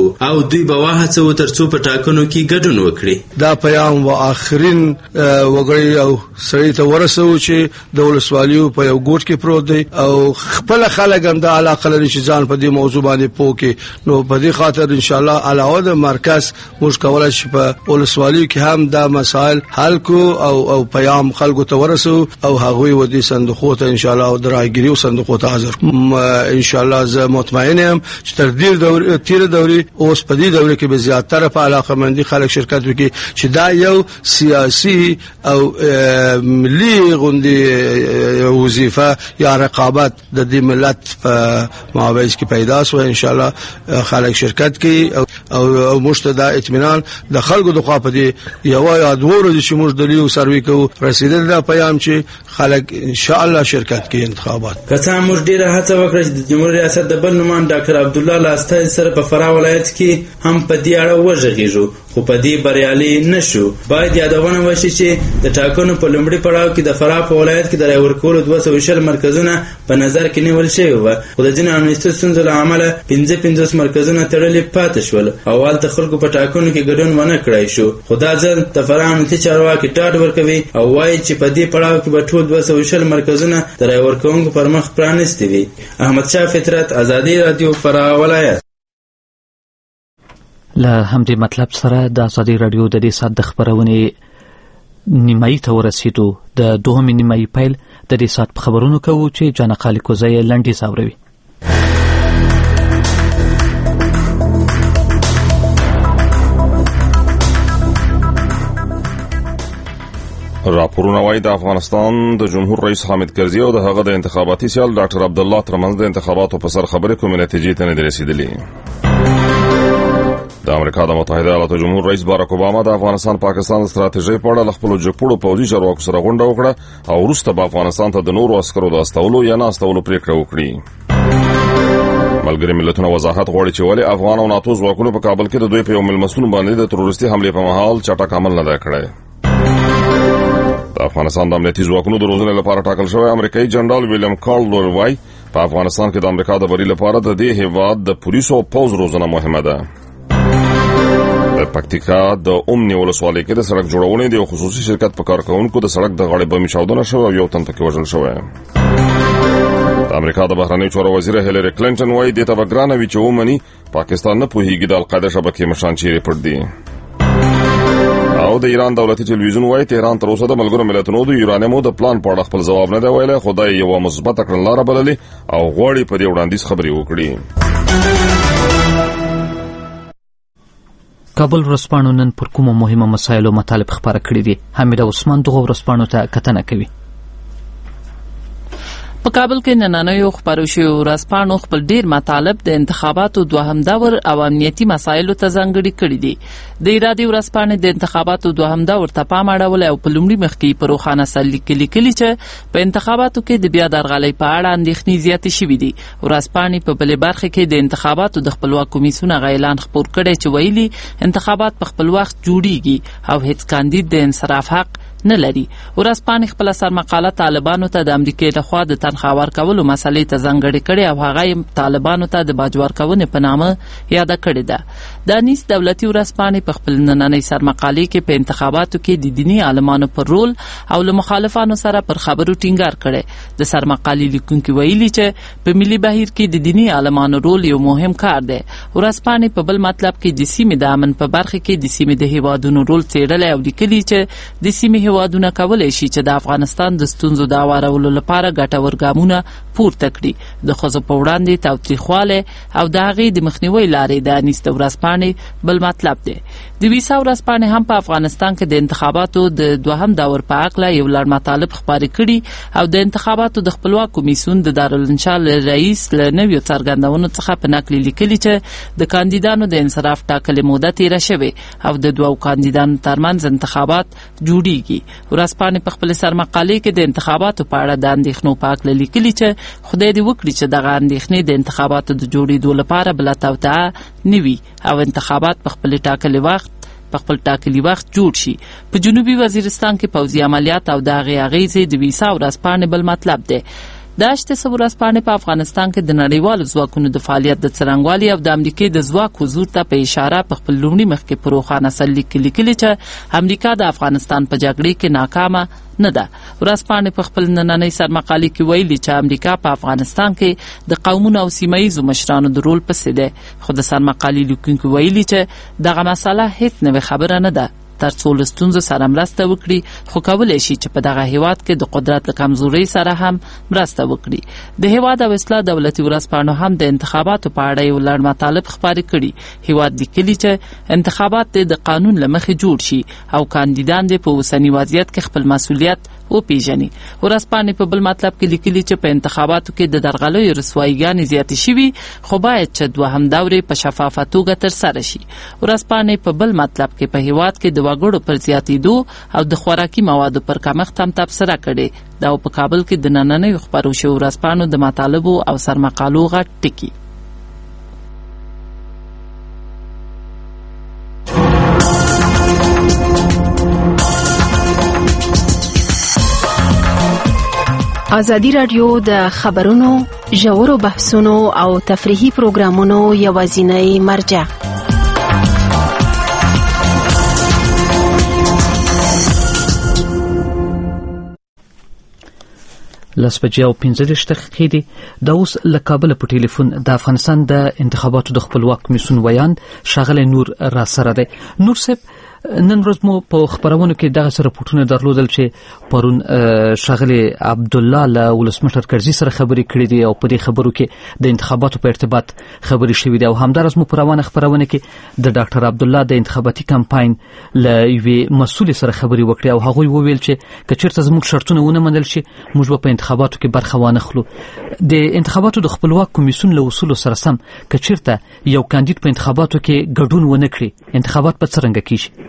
او دوی به وهڅوو ترڅو په ټاکنو کې ګډون وکړي. دا پیغام و آخرین وګړي او سړی ته ورسوي چې د ولسوالیو په یو ګوټ کې پروت دی او خپل خلک هم د علاقه لري چې ځان په دې موضوع باندې پوکي. نو په دې خاطر ان شاء الله علاوه د مرکز موږ کولای شو په ولسوالیو کې هم دا مسائل حل کو او پیغام خلکو ته ورسوي او هغوی و دې صندوقو ته ان شاء الله د راګریو صندوقو ته حاضر ان شاء الله. زه مطمئن یم چې تر دې تیر دوري اوس په دې دوره کې به زیاتره په علاقه مندي خلک شرکت وکړي چې دا یو سیاسي او ملي غوندي وظیفه یا رقابت د دې ملت په مابينځ کې پیدا شو. ان شاء الله خلک شرکت کوي او مشتدا اطمینان د خلکو د خوا په دې یو یا دوه ورځې چې موږ دلیو سروي کوو رسیدل دا پیغام چې خلک ان شاء الله شرکت کوي انتخابات. کله موږ ډیره هڅه وکړه چې د جمهوریت ریاست د بل نومان ډاکټر عبدالله لاستای سره په فراه ولایت کې هم په دې اړه وژغېږو خو په دې بریالي نشو. باید یادونه وشي چې د ټاکنو په لومړي پړاو کې د فراه په ولایت کې د رای ورکولو 220 مرکزونه په نظر کې نیول شوي وو خو د ځینو امنیتي ستونزو له امله 55 مرکزونه تړلي پاتې شول او هلته خلکو په ټاکنو کې ګډون ونه کړای شو. خو دا ځل د فراه امنیتي چارواکي ډاډ ورکوي او وایي چې په دې پړاو کې به ټول 220 مرکزونه د رای ورکوونکو پر مخ پرانیستي وي. احمد شاه فطرت، ازادي رادیو، فراه ولایت. له همدې مطلب سره د ازادي رادیو د دې ساعت د خبرونې نیمایي ته ورسېدو. د دوهمې نیمایي پیل د دې ساعت په خبرونو کوو چې جانقالي کوزه یې لنډیز اوروي. راپورونه وايي د افغانستان د جمهور رئیس حامد کرزي او د هغه د انتخاباتي سیال ډاکټر عبدالله ترمنځ د انتخاباتو په سر خبرې کومې نتیجې ته نه دي رسیدلې. د امریکا د متحده ایالاتو جمهور رئیس باراک اوباما د افغانستان پاکستان ستراتیژۍ په اړه له خپلو جګپوړو پوځي چارواکو سره غونډه وکړه او وروسته به افغانستان ته د نورو عسکرو د استولو یا نه استولو پریکړه وکړي. ملګري ملتونه وضاحت غواړي چې ولې افغان او ناتو ځواکونو په کابل کې د دوی په یو مېلمستون باندې د تروریستي حملې په مهال چټک عمل نه دی کړی. د افغانستان د امنیتي ځواکونو د روزنې لپاره ټاکل شوی امریکایي جنرال ویلیام کارل وایي په افغانستان کې د امریکا د بری لپاره د دې هیواد د پولیسو او پوځ روزنه مهمه ده. د پکتیکا د اومنی ولسوالۍ کې د سړک جوړونې د یو خصوصي شرکت په کارکونکو د سړک د غاړې بمي چاودنه شوه او یو تن پکې وژل شوی. د امریکا د بهرنیو چارو وزیر هیلری کلینټن وایي دې ته به ګرانه وي چې ومني پاکستان نه پوهیږي د القاعده شبکې مشران چیرې پټ دي. او د ایران دولتي ټلویزیون وایي تهران تر اوسه د ملګرو ملتونو د یورانیمو د پلان په اړه خپل ځواب نه دی ویلی خو دا یو مثبته کړنلاره بللې او غواړي په دې وړاندیز خبرې وکړي. کابل ورځپاڼو نن پر کومو مهمو مسایلو مطالب خپاره کړي دي. حمید عثمان دغه ورځپاڼو ته کتنه کوي. په کابل کې نننیو خبرو شویو ورځپاڼو خپل ډیر مطالب د انتخاباتو دوهم دور او امنیتي مسایلو ته ځانګړي کړي دي. د ارادي ورځپاڼې د انتخاباتو دوهم دور ته پام اړولی او په لومړي مخ کې په روښانه سر لیکلي چې په انتخاباتو کې د بیا درغلۍ په اړه اندېښنې زیاتې شوي دي. ورځپاڼې په بلې برخه کې د انتخاباتو د خپلواک کمیسیون اعلان خپور کړی چې ویلي انتخابات په خپل وخت جوړیږي او هیڅ کاندید د انصراف حق نه لري. ورځپاڼې خپل سرمقاله طالبانو ته د امریکای لخوا د تنخوا ورکولو مسلې ته ځانګړې کړې او هغه طالبانو ته د باج ورکونې په نامه یاده کړې ده. د انیس دولتي ورځپاڼې په خپل نننۍ سرمقالې کې په انتخاباتو کې د دیني عالمانو پر رول او له مخالفانو سره پر خبرو ټینګار کړي. د سرمقالې لیکونکي ویلي چې په ملي بهیر کې د دیني عالمانو رول یو مهم کار دی. ورځپاڼې په بل مطلب کې د سیمې د امن په برخه کې د سیمې د هیوادونو رول څېړلی او لیکلي چې د سیمې هیوادونه کولی شي چې د افغانستان د ستونزو د هوارولو لپاره ګټور ګامونه پورته کړي. د ښځو په وړاندې تاوتریخوالی او د هغې د مخنیوي لارې د انیس د ورځپاڼې بل مطلب دی. د ویسا ورځپاڼې هم په افغانستان کې د انتخاباتو د دوهم دور په هکله یو لړ مطالب خپاره کړي او د انتخاباتو د خپلواک کمیسیون د دارالانشا رئیس له نویو څرګندونو څخه په نقل لیکلي چې د کاندیدانو د انصراف ټاکلې موده تیره شوې او د دوو کاندیدانو ترمنځ انتخابات جوړیږي. ورځپاڼې په خپل سرمقالې کې د انتخاباتو په اړه د اندېښنو په هکله لیکلي چې خدای دې وکړي چې دغه اندېښنې د انتخاباتو د جوړېدو لپاره بله توطئه نه وي او انتخابات په خپل ټاکلي وخت جوړ شي. په جنوبي وزیرستان کې پوځي عملیات او د هغې اغیزې د ویسا ورځپاڼې بل مطلب دی. د 8 ورځپاڼې په افغانستان کې د نړیوالو ځواکونو د فعالیت د څرنګوالي او د امریکا د ځواک حضور ته په اشاره په خپل لومړي مخ کې پروخانه سلیک لیکلي چې امریکا د افغانستان په جګړه کې ناکامه نه ده. ورځپاڼې په خپل نننۍ سرمقالي کې ویلي چې امریکا په افغانستان کې د قومونو او سیمایي مشرانو د رول پسې ده، خو د سرمقالي لیکونکو ویلي چې دغه مسله هیڅ نوې خبره نه ده. ترڅو له ستونزو سره مرسته وکړي، خو کولی شي چې په دغه هیواد کې د قدرت له کمزورۍ سره هم مرسته وکړي. د هیواد او اصلاح دولتي ورځپاڼو هم د انتخاباتو په اړه یو لړ مطالب خپاره کړي. هیواد لیکلي چې انتخابات د قانون له مخې جوړ شي او کاندیدان د په اوسنی وضعیت کې خپل مسؤلیت وپیژني. ورځپاڼې په بل مطلب کې لیکلي چې په انتخاباتو کې د درغلیو رسواییګانې زیاتې شوي، خو باید چې دوهم دورې په شفافه توګه ترسره شي. ورځپاڼې په بل مطلب کې په هیواد کې د وګړو پر زیاتېدو او د خوراکي موادو پر کمښت هم تبصره کړې. دا په کابل کې د نننیو خپرو شویو ورځپاڼو د مطالبو او سرمقالو غټ ټکي. ازادي راډیو د خبرونو، ژورو بحثونو او تفریحي پروګرامونو یوازینۍ مرجع. لس بجې او 15 دقیقې دي. دا اوس له کابل په ټلیفون د افغانستان د انتخاباتو د خپلواک کمیسیون ویاند ښاغلی نور را سره دی. نور صاحب، نن ورځ مو په خبرونو کې دغه رپورټونه درلودل چې پرون ښاغلی عبدالله له ولسمشر کرزي سره خبرې کړې دي او په دې خبرو کې د انتخاباتو په ارتباط خبرې شوې دي، او همدارس مو په روانه خبرونه کې د ډاکټر عبدالله د انتخاباتي کمپاین له یوې مسؤل سره خبرې وکړې او هغوی وویل چې که چېرته زموږ شرطونه ونه منل شي، موږ په انتخاباتو کې برخه وانه خلو. د انتخاباتو د خپلواک کمیسیون له اصولو سره سم که چېرته یو کاندید په انتخاباتو کې ګډون ونه کړي، انتخابات به څرنګه کیږي؟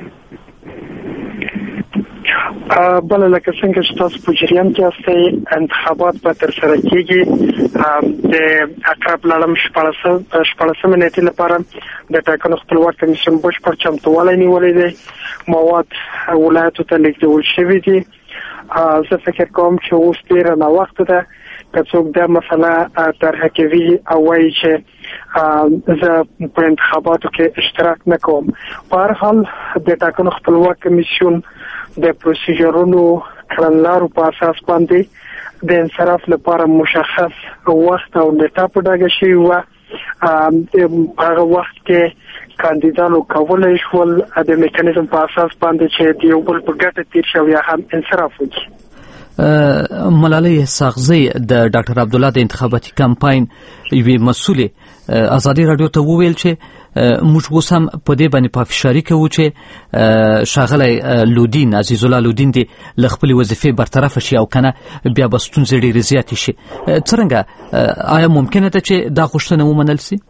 بله لکه څنګه چې تاسو په جریان کې یاستئ، انتخابات به ترسره کیږي. د اقرب لړم 14 نیټې لپاره د ټاکنو خپلواک کمیسیون بشپړ چمتووالی نیولی دی. مواد ولایتو ته لیږدول شوي دي. زه فکر کوم چې اوس ډېره ناوخته ده که څوک دا مسله طرحه کوي او وایي چې زه په انتخاباتو کې اشتراک نه کوم. په هر حال د ټاکنو خپلواک کمیسیون د پروسیجرونو کړنلارو په اساس باندې د انصراف لپاره مشخص وخت او نیټه په ډاګه شوې وه. هغه وخت کې کاندیدانو کولی شول د میکانیزم په اساس باندې چې د یو بل په ګټه تیر شي یا هم انصراف وکړي. ملالۍ ساغزی د ډاکټر عبدالله د انتخاباتي کمپاین یوې مسؤلې ازادي راډیو ته وویل چې موږ اوس هم په دې باندې پافشاري کوو چې ښاغلی لودین عزیز الله لودین دې له خپلې وظیفې برطرف شي او کنه بیا به ستونزې ډېرې زیاتې شي. څرنګه آیا ممکنه ده چې دا غوښتنه ومنل شي؟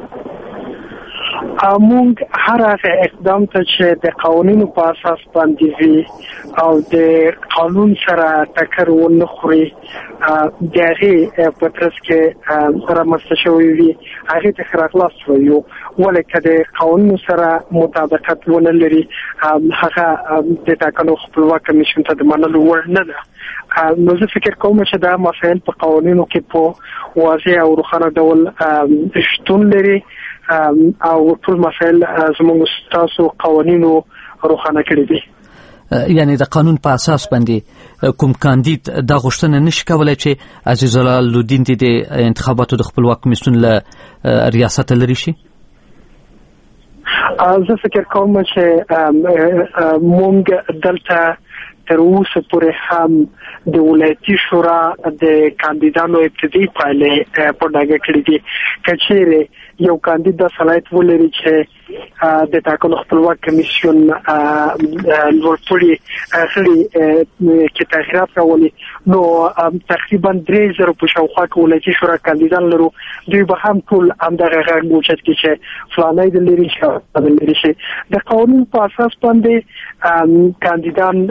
موږ هر هغه اقدام ته چې د قوانینو په اساس باندې وي او د قانون سره ټکر ونه خوري، د هغې په ترڅ کې رامنځته شوی وي، هغې ته ښه راغلاست وایو. ولې که د قانونو سره مطابقت ونه لري، هغه د ټاکنو خپلواک کمیسیون ته د منلو وړ نه ده. نو زه فکر کوم چې دا مسایل په قوانینو کې په واضح او روښانه ډول شتون لري او ټول مسایل زموږ ستاسو قوانینو روښانه کړي دي. یعنی د قانون په اساس باندې کوم کاندید دا غوښتنه نشي کولای چې عزیز الله لودین د انتخاباتو د خپلواک کمیسیون له ریاست لري شي؟ زه فکر کوم چې موږ دلته تر اوسه پورې هم د ولایتي شورا د کاندیدانو ابتدایي پایلې په ډاګه کړې دي. که چیرې یو کاندید دا صلاحیت ولري چې د ټاکنو خپلواک کمیسیون لوړپوړي غړي کې تغییرات راولي، نو تقریبا 3000 په شاوخوا کې ولایتي شورا کاندیدان لرو. دوی به هم ټول همدغه غږ اوچت کړي چې فلانی د لري شي د لري شي. د قانون په اساس باندې کاندیدان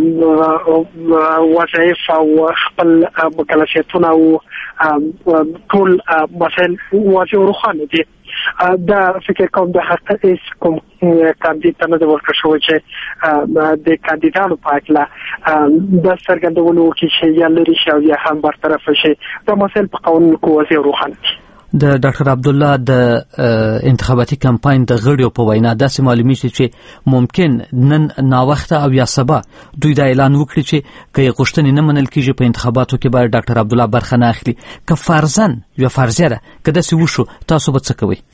وظایف او خپل مکلفیتونه او ټول مسایل واضح او روښانه دي. دا فکر کوم د حقیقت کوم کاندید نه د ورکړ شو چې د کاندیدانو په اړه د څرګندولو کې یا لري شو یا هم برطرف شي دا مسایل په قانون کې واضح روښانه د ډاکټر عبدالله د انتخاباتي کمپاین د غړیو په وینا داسې معلومیږي چې ممکن نن ناوخته او یا سبا دوی دا اعلان وکړي چې که یې غوښتنې نه منل کیږي په انتخاباتو کې باید ډاکټر عبدالله برخه نه اخلي. که فرضاً یا فرضیه ده که داسې وشو تاسو به څه کوئ؟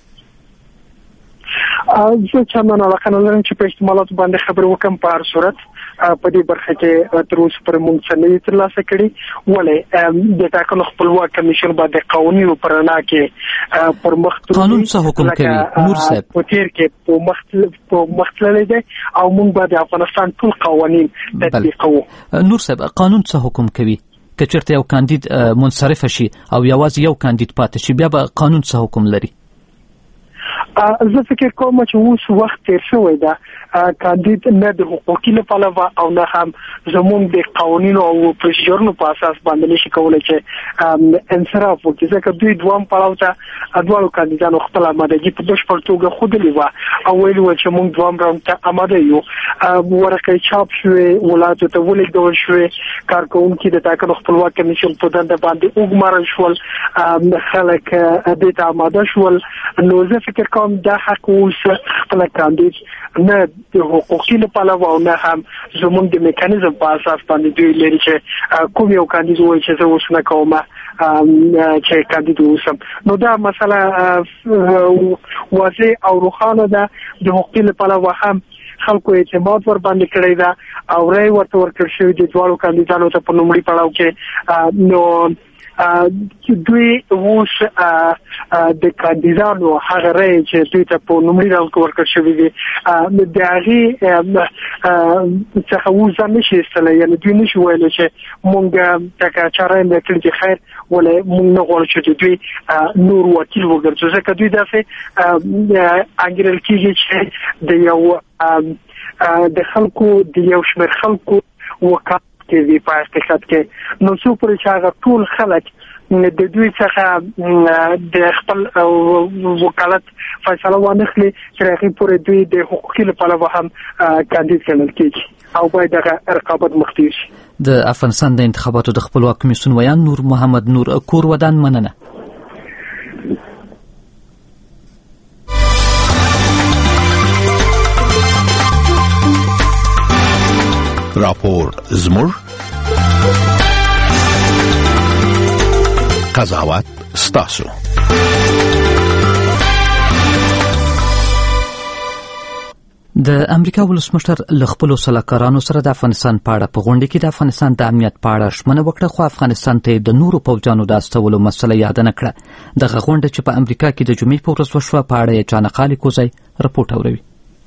زه چندان علاقه نه لرم چې په احتمالاتو باندې خبرې وکړم. په هر صورت په دې برخه کې تر اوسه پر موږ څه نه ترلاسه کړي ولې د ټاکنو خپلواک کمیشن باندې قوانینو پر رڼا کې پر مخ قانون څه حکم کوي نور صاحب په تیر کې په مختللې ده او موږ باید افغانستان ټول قوانین تطبیقوو. نور صاحب قانون څه حکم کوي؟ که چېرته یو کاندید منصرف شي او یوازې یو کاندید پاتې شي بیا به قانون څه حکم لري؟ زه فکر کوم چې اوس وخت تیر شوی ده کاندید نه د حقوقي لپاره او نه هم زموږ د قوانینو او پروسیجرونو په اساس باندې نشي کولای چې انصراف وکړي ځکه دوی دوام پړاو ته دوه کاندیدانو خپل آمادګي په بشپړ توګه ښودلې وه او ویلي وو چې موږ دوام راوند ته آماده یو. ورقې چاپ شوې ولایتو ته ولېږدول شوې کارکوونکي د ټاکنو خپلواک کمیشن په دنده باندې وګمارل شول خلک دې ته آماده شول. نو زه فکر کوم دا حق اوس خپل کاندید نه د حقوقي لپاره او نه هم زموږ د میکانیزم په اساس باندې دوی لري چې کوم یو کاندید وایي چې زه اوس نه کوم چې کاندید اوسم. نو دا مسله واضح او روښانه ده. د حقوقي لپاره هم خلکو اعتماد ور باندې کړی ده او رای ورته ورکړل شوی د دواړو کاندیدانو ته په لومړي پړاو کې. نو دوی اوس د کاندیدانو هغه رای چې دوی ته په لومړي راوند کې ورکړل شوی دی د هغې څخه اوس ځان نشي ایستلی یعنې دوی نشي ویلی چې مونږ که چاره یې مې کړي چې خیر ولې مونږ نه غواړو چې د دوی نور وکیل وګرځو ځکه دوی داسې انګېرل کېږي چې د یو د خلکو د یو شمېر خلکو وکالت کې په حقیقت کې نو څو پورې چې هغه ټول خلک د دوی څخه د خپل وکالت فیصله وانخلي چې هغې پورې دوی د حقوقي لپاره هم کاندید ګڼل کېږي او باید دغه رقابت مخته شي. د افغانستان د انتخاباتو د خپلواک کمیسیون ویان نور محمد نور کور ودان مننه. راپور زموږ قضاوت ستاسو. د امریکا ولسمشر له خپلو سلاکارانو سره د افغانستان په اړه په غونډه کې د افغانستان د امنیت په اړه ژمنه وکړه خو افغانستان ته د نورو پوځیانو د استولو مسله یاد نه کړه. دغه غونډه چې په امریکا کې د جمعې په ورځ وشوه په اړه یې جانقالي کوزی رپورټ اوروي.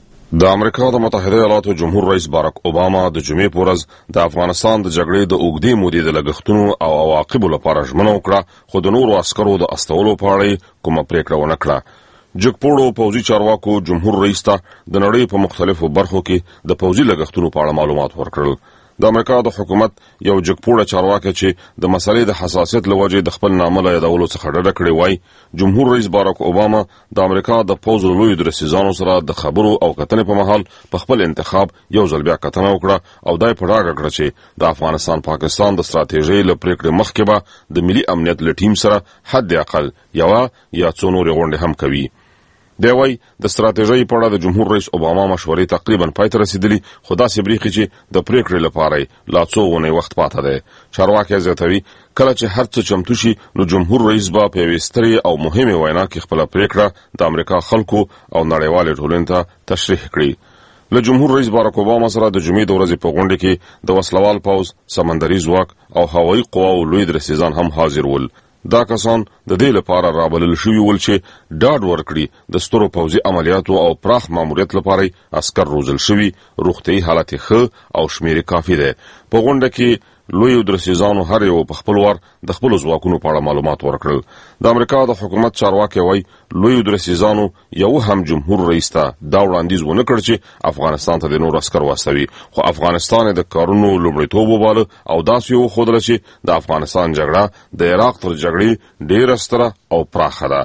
د امریکا د متحده ایالاتو جمهور رئیس باراک اوباما د جمعې په ورځ د افغانستان د جګړې د اوږدې مودې د لګښتونو او عواقبو لپاره ژمنه وکړه خو د نورو عسکرو د استولو په اړه کومه پریکړه ونه کړه. جګپوړو پوځي چارواکو جمهور رئیس ته د نړۍ په مختلفو برخو کې د پوځي لګښتونو په اړه معلومات ورکړل. د امریکا د حکومت یو جګپوړه چارواکي چې د مسلې د حساسیت لوجې د خپل نامه له یادولو څخه ډډه کړې وای جمهور رئیس باراک اوباما د امریکا د پوځ لوی درسیزانو سره د خبرو او کتنې په مهال په خپل انتخاب یو ځل بیا کتنه وکړه او دای په ډاګه کړه چې د افغانستان پاکستان د ستراتیژۍ له پریکړې مخکې به د ملي امنیت له ټیم سره حد اقل یو یا څو نورې غونډې هم کوي. دی وای د ستراتیژۍ په اړه د جمهور رئیس اوباما مشورې تقریبا پای ته رسیدلي خو داسې بریښي چې د پریکړې لپاره لا څو ونې وخت پاته دی. چارواکي زیاتوي کله چې هر څه چمتو شي نو جمهور رئیس به په یوې سترې او مهمې وینا کې خپله پریکړه د امریکا خلکو او نړیوالې ټولنې ته تشریح کړي. له جمهور رئیس باراک اوباما سره د جمعې د ورځې په غونډه کې د وسلوال پوځ، سمندري ځواک او هوایي قواو لوی درسیزان هم حاضر ول. دا کسان د دې لپاره رابلل شوي ول چې ډاډ ورکړي د سترو پوځي عملیاتو او پراخ ماموریت لپاره عسکر روزل شوي، روغتیايي حالت ښه او شمېر کافي دی. په غونډه کې لوی درسیزانو هر یو په خپل وار د خپل ځواکونو په اړه معلومات ورکړل. د امریکا د حکومت چارواکي وای لوی درسیزانو یو هم جمهور رئیس ته دا وړاندیز ونه کړ چې افغانستان ته د نور عسکر واستوي خو افغانستان د کارونو لومړیتوب وباله او داسې وښودله چې د افغانستان جګړه د عراق تر جګړې ډېره ستره او پراخه ده.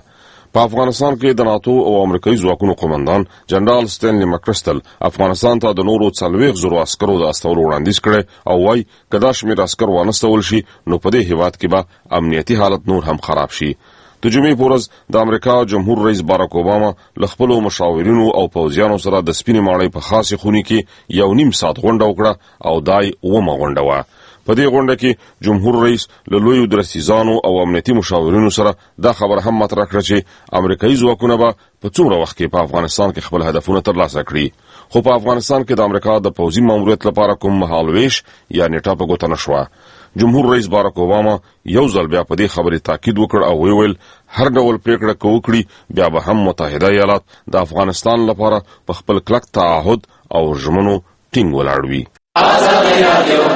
په افغانستان کې د ناتو او امریکایي ځواکونو قومندان جنرال سټینلی مکرستل افغانستان ته د نورو 40,000 عسکرو د استولو وړاندیز کړي او وايي کدا شمیر عسکر وانستول شي نو په دې هیواد کې به امنیتي حالت نور هم خراب شي. د جمعې په ورځ د امریکا جمهور رئیس باراک اوباما له خپلو مشاورینو او پوځیانو سره د سپینې ماڼۍ په خاصه خونې کې 1.5 ساعت غونډه وکړه او دای ومه غونډه وه. په دې غونډه کې جمهور رئیس له لویو درسیزانو او امنیتي مشاورینو سره دا خبر هم مطرح کړه چې امریکایي ځواکونه به په څومره وخت کې په افغانستان کې خپل هدفونه ترلاسه کړي. خو په افغانستان کې د امریکا د پوځي ماموریت لپاره کوم مهالویش یا نیټه په ګوته نشوه. جمهور رئیس باراک اوباما یو ځل بیا په دې خبرې تاکید وکړ او ویل هر ډول پریکړه کوي بیا به هم متحده ایالات د افغانستان لپاره په خپل کلک تعهد او ژمنو ټینګ ولاړ وي.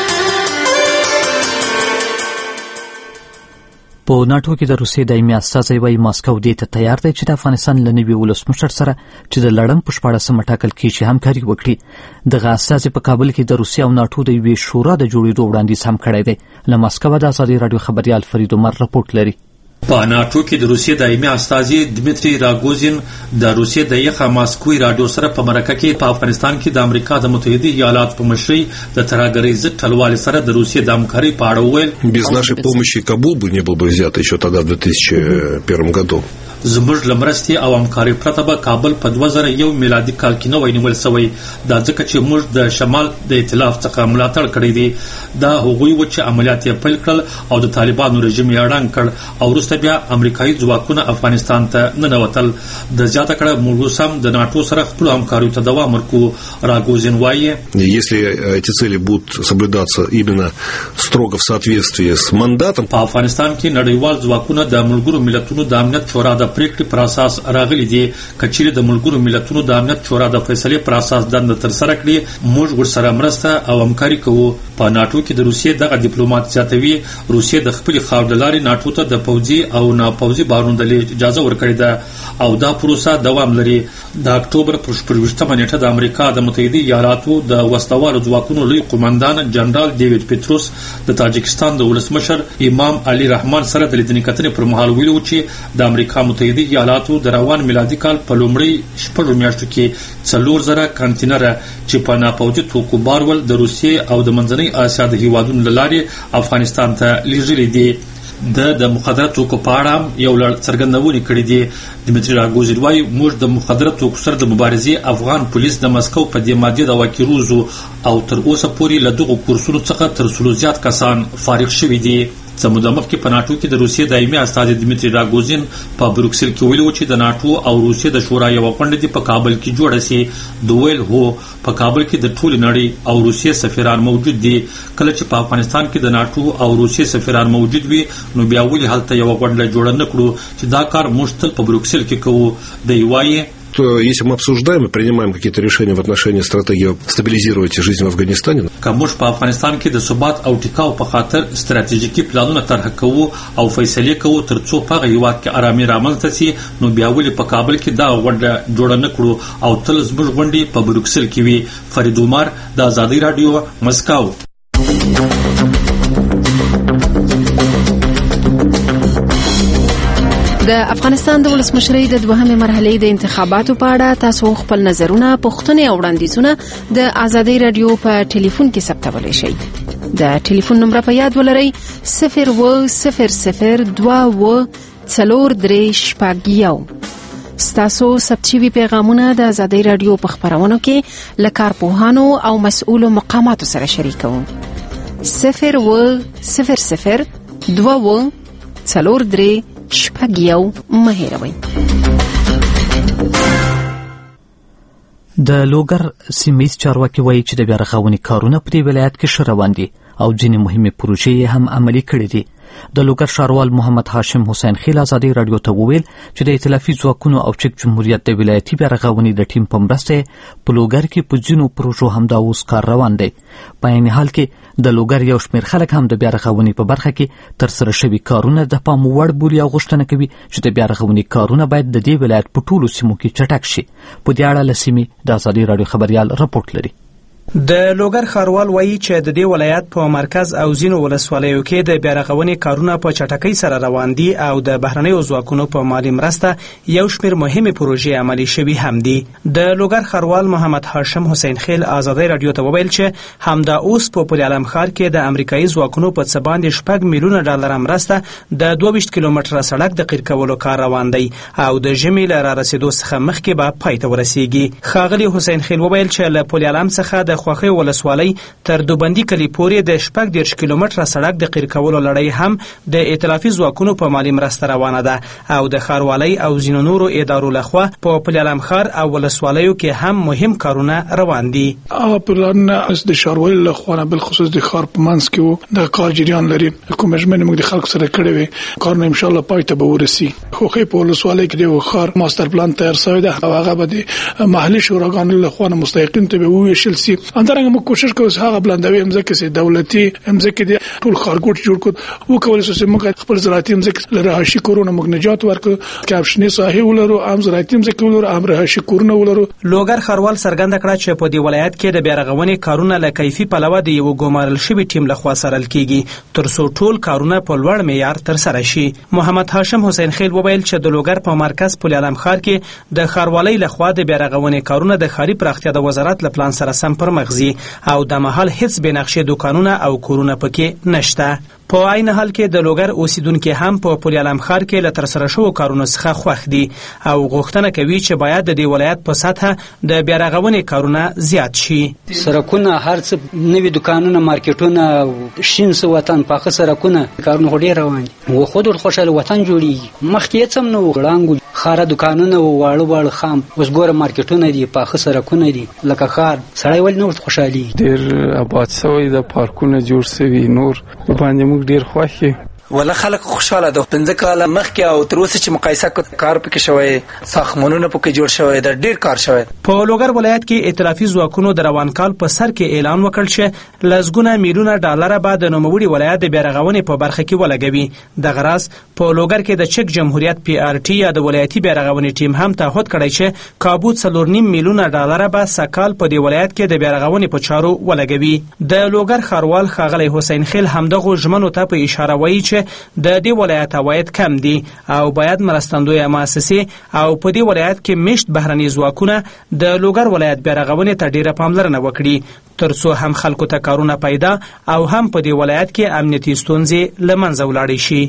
په ناټو کې د روسیې دایمي استازی وايي ماسکو دې ته تیار دی چې د افغانستان له نوي ولسمشر سره چې د لړم په 14 ټاکل کېږي همکاري وکړي. دغه استازی په کابل کې د روسیې او ناټو د یوې شورا د جوړېدو وړاندیز هم کړی دی. له ماسکو د ازادي راډیو خبريال فرید عمر رپورټ لري. په ناټو کې د روسیې دایمي استازي دمیتری راګوزین د روسیې د یخه ماسکوي رادیو سره په مرکه کې په افغانستان کې د امریکا د متحده ایالاتو په مشرۍ د ترهګرۍ ضد ټلوالې سره د روسیې د همکارۍ په اړه وویل без нашей помощи Кабул бы не был бы взят еще тогда в 2001 году. زموږ له مرستې او همکارۍ پرته به کابل په 2001 میلادي کال کې نوی نیول شوی. دا ځکه چې موږ د شمال د ائتلاف څخه ملاتړ کړی دی. دا هغوی و چې عملیات یې پیل کړل او د طالبانو رژیم یې اړنګ کړ او وروسته بیا امریکایي ځواکونه افغانستان ته ننوتل. د زیاته کړه موږ هم د ناټو سره خپل همکاریو ته دوام ورکوو. راګوزین وایي если эти цели будут соблюдаться именно строго в соответствии с мандатом. په افغانستان کې نړیوال ځواکونه د ملګرو ملتونو د امنیت شورا د پریکړې پر اساس راغلي دي. کچېرې د ملګرو ملتونو د امنیت شورا د فیصلې پر اساس دنده ترسره کړي موږ ورسره مرسته او همکاري کوو. په ناټو کې د روسیې دغه ډیپلوماټ زیاتوي روسیې د خپل خاور د لارې ناټو ته د پوځي او ناپوځي بارونو د اجازه ورکړې ده او دا پروسه دوام لري. د اکتوبر پر 14مه نیټه د امریکا د متحده ایالاتو د وسلوالو ځواکونو لوی قومندان جنرال ډیوډ پیټروس د تاجکستان د ولسمشر امام علي رحمان سره د لیدنې کتنې پر مهال ویلي چې د امریکا متحده ایالاتو د روان میلادي کال په لومړۍ 6 میاشتو کې 4,000 کانټینره چې په ناپوځي توکو بارول د روسیې او د منځنۍ اسیا د هیوادونو له لارې افغانستان ته لیږلي دي. د مخدره توکو په اړه یو لړ څرګندونې کړې دي. دمیتری راګوزین وایي موږ د مخدره توکو سره د مبارزې افغان پولیس د مسکو په دې ماده د واکیروزو او تر اوسه پورې له دغو کورسونو څخه تر 100 زیات کسان فارغ شوي دي. سموده مخکې په ناټو کې د روسیې دایمي استازي دمیتری راګوزین په بروکسل کې ویلي چې د ناټو او روسیې د شورا یو غونډه دی په کابل کې جوړه شي. دویل هو په کابل کې د ټول نړۍ او روسیې سفیران موجود دي. کله چې په افغانستان کې د ناټو او روسیې سفیران موجود وي نو بیا ولې هلته یو غونډه جوړه نکړو چې دا کار موږ تل په بروکسل کې کوو. دی وایي если мы обсуждаем и принимаем какие-то решения в отношении стратегии стабилизировать жизнь в Афганистане. کومش په افغانستان کې د ثبات او ټیکاو په خاطر ستراتیژیکي پلانونه طرح کوو او فیصلې کوو ترڅو په هیواد کې آرامي رامنځته شي نو بیا ولې په کابل کې دا غونډه جوړه نکړو او تل زموږ غونډې په بروکسل کې وي. فرید عمر د ازادي رادیو مسکو. د افغانستان د ولسمشرۍ د دوهمې مرحلې د انتخاباتو په اړه تاسو خپل نظرونه پوښتنې او وړاندیزونه د ازادي رادیو په ټلیفون کې ثبتولی شئ. د ټلیفون نمبر په یاد ولرئ 020002436. ستاسو ثبت شوي پیغامونه د ازادي رادیو په خبرونو کې له کارپوهانو او مسؤلو مقاماتو سره شریکوو. 020002436 شپږیو مهیروي. د لوګر سیمیز چارواکي وایي چې د بیا رغونې کارونه په دې ولایت کې ښه روان دي او ځینې مهمې پروژې هم عملي کړې دي. د لوګر ښاروال محمد هاشم حسین خیل ازادي رادیو ته وویل چې د ائتلافي ځواکونو او چک جمهوریت د ولایتي بیا رغونې د ټیم په مرسته په لوګر کې په ځینو پروژو همدا اوس کار روان دی. په عین حال کې د لوګر یو شمېر خلک هم د بیا رغونې په برخه کې ترسره شوي کارونه د پام وړ بولي او غوښتنه کوي چې د بیا رغونې کارونه باید د دې ولایت په ټولو سیمو کې چټک شي. په دې اړه له سیمې د ازادي رادیو خبريال رپورټ لري. د لوګر ښاروال وایي چې د دې ولایت په مرکز او ځینو ولسوالیو کې د بیارغونې کارونه په چټکۍ سره روان دي او د بهرنیو ځواکونو په مالي مرسته یو شمېر مهمې پروژې عملي شوي هم دي. د لوګر ښاروال محمد هاشم حسین خیل ازادۍ راډیو ته وویل چې همدا اوس په پل علم ښار کې د امریکایي ځواکونو په څه باندې 6 میلیونه ډالر مرسته د 22 کیلومتره سړک د قیر کولو کار روان دی او د ژمي له رارسېدو څخه مخکې به پای ته ورسیږي. ښاغلي حسین خیل وویل چې له پل علم څخه د خوخي ولسوالۍ تر دوبندي کلی پورې د 14 کیلومتره سړک د قیر کولو لړۍ هم د ائتلافي ځواکونو په مالي مرسته روانه ده او د ښاروالۍ او ځینو نورو ادارو لخوا په پل علم ښار او ولسوالیو کې هم مهم کارونه روان دي. پلان از د ښاروالۍ لخوا بالخصوص د ښار په منځ کې د کار جریان لري کوم ژمنې موږ د خلکو سره کړې وي کارونه ان شاء الله پای ته به ورسي. خوخي په ولسوالۍ کې د ښار ماستر پلان تیار شوی دی او هغه به د محلي شوراګانو لخوا مستحقین ته به وویشل شي. همدارنګه موږ کوشش کوو چې هغه بلندوي مځکې چې دولتي مځکې دي ټول ښارګوټ جوړ کړو وکولای شو چې موږ خپل زراعتي مځکې له رهاشي کورونو موږ نجات ورکړو کاپشنې ساحې ولرو عام زراعتي مځکې ولرو عام رهاشي کورونه ولرو. لوګر ښاروال څرګنده کړه چې په دې ولایت کې د بیارغونې کارونه له کیفي پلوه د یو ګمارل شوي ټیم لخوا څارل کیږي ترڅو ټول کارونه په لوړ معیار ترسره شي. محمد هاشم حسین خیل وویل چې د لوګر په مرکز پل علم ښار کې د ښاروالۍ لخوا د بیارغونې کارونه د ښاري پراختیا د وزارت له پلان سره سم پر مخ ځي او د مهال هیڅ بنقشې دکانونه او کورونه پکې نشته. په عین حال کې د لوګر اوسیدونکو هم په پل علم ښار کې له ترسره شوو کارونو څخه خوښ دي او غوښتنه کوي چې باید د دې ولایت په سطحه د بیارغونې کارونه زیات شي. سرکونه هرڅه نوي دکانونه مارکیټونه شین سو وطن پاخه سرکونه کارونه ډیر روان دي و خود خوشاله وطن جوړي مخکې څم نو غړانګو خاره دکانونه واړو خام اوس ګوره مارکیټونه دي پاخه سرکونه دي لکه خار سړی ول نو خوشالي ډیر آباد سوی د پارکونه جوړ سوي نور باندې ډیر خوښي ولا خلک خوشاله ده 15 کاله مخکې او تر اوسه چې مقایسه کار پکې شوی ساختمانونه پکې جوړ شوی د ډیر کار شوی. په لوګر ولایت کې ائتلافي ځواکونو د روان کال په سر کې اعلان وکړ چې لزګونه میلیونه ډالر به د نوموړي ولایت د بیارغونې په برخه کې ولګوي. د غراس په لوګر کې د چک جمهوریت PRT یا د ولایتي بیارغونې ټیم هم تعهد کړی چې کابو 4.5 میلیونه ډالر به سکهال په دې ولایت کې د بیارغونې په چارو ولګوي. د لوګر ښاروال ښاغلی حسین خیل همدغه ژمنو ته په اشاره وایي چې د دې ولایت عواید کم دي او باید مرستندویه مؤسسې او په دې ولایت کې مشت بهرني ځواکونه د لوګر ولایت بیارغونې ته ډیره پاملرنه وکړي ترڅو هم خلکو ته کارونه پیدا او هم په دې ولایت کې امنیتي ستونزې له منځه ولاړې شي.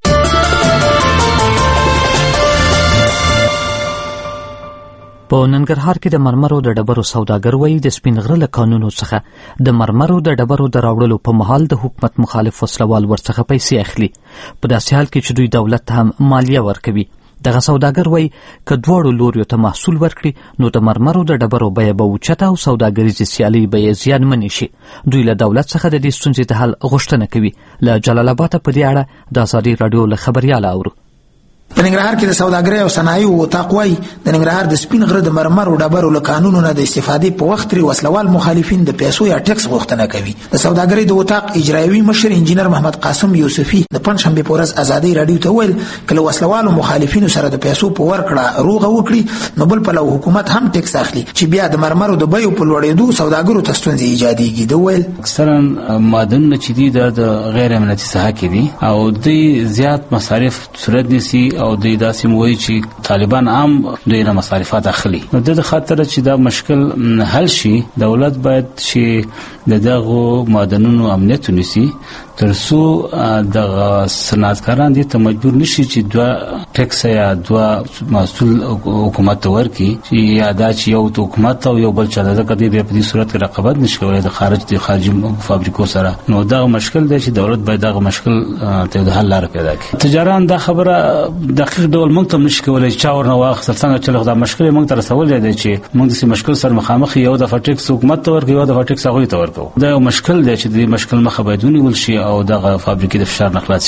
په ننګرهار کې د مرمرو د ډبرو سوداګر وایي د سپین غره له قانونو څخه د مرمرو د ډبرو د راوړلو په مهال د حکومت مخالف وسلوال ورڅخه پیسې اخلي په داسې حال کې چې دوی دولت ته هم مالیه ورکوي. دغه سوداګر وایي که دواړو لوریو ته محصول ورکړي نو د مرمرو د ډبرو بیه به اوچته او سوداګریزې سیالۍ به یې زیانمنې شي. دوی له دولت څخه د دې ستونزې د حل غوښتنه کوي. له جلال آباده په دې اړه د ازادي راډیو له خبریاله اورو. په ننګرهار کې د سوداګرۍ او صنایعو وطاق وایي د ننګرهار د سپین غره د مرمرو ډبرو له قانونو نه د استفادې په وخت ترې وسلوال مخالفین د پیسو یا ټکس غوښتنه کوي. د سوداګرۍ د وطاق اجرایوي مشر انجینر محمد قاسم یوسفي د پنځشنبې په ورځ ازادۍ راډیو ته ویل که له وسلوالو مخالفینو سره د پیسو په ورکړه روغه وکړي نو بل پلو حکومت هم ټکس اخلي چې بیا د مرمرو د بیو په لوړېدو سوداګرو ته ستونزې ایجادېږي. د ویل اکثرا معدنونه چې دي د غیر امنیتي ساحه کې دي او دوی زیات مصارف صورت نیسي او دوی داسې وایي چې طالبان عام دوی نه مصارفات اخلي. نو د خاطر چې دا مشکل حل شي دولت باید چې دغه معدنونو امنیت ونیسي ترڅو د صنعتکاران دې ته مجبور نشي چې دوه ټکس یا دوه مسؤل حکومت ته ورکړي یا دا چې یو حکومت او یو بل چا د کدی په دې صورت کې رقابت نشي کولای د خارجي فابریکو سره. نو دا مشکل دی چې دولت باید دا مشکل ته د حل لار پیدا کړي. تجاران دا خبره دقیق ډول موږ ته نشي کولای چې ورنه واخ څنګه چې دا مشکل موږ ته رسول دی چې موږ د مشکل سره مخامخ یو د ټکس حکومت ته ورکړي یو د ټکس هغه ته ورکړو. دا یو مشکل دی چې د مشکل مخه باید ونیول شي او دغه فابریکې د فشار نه خلاص شي.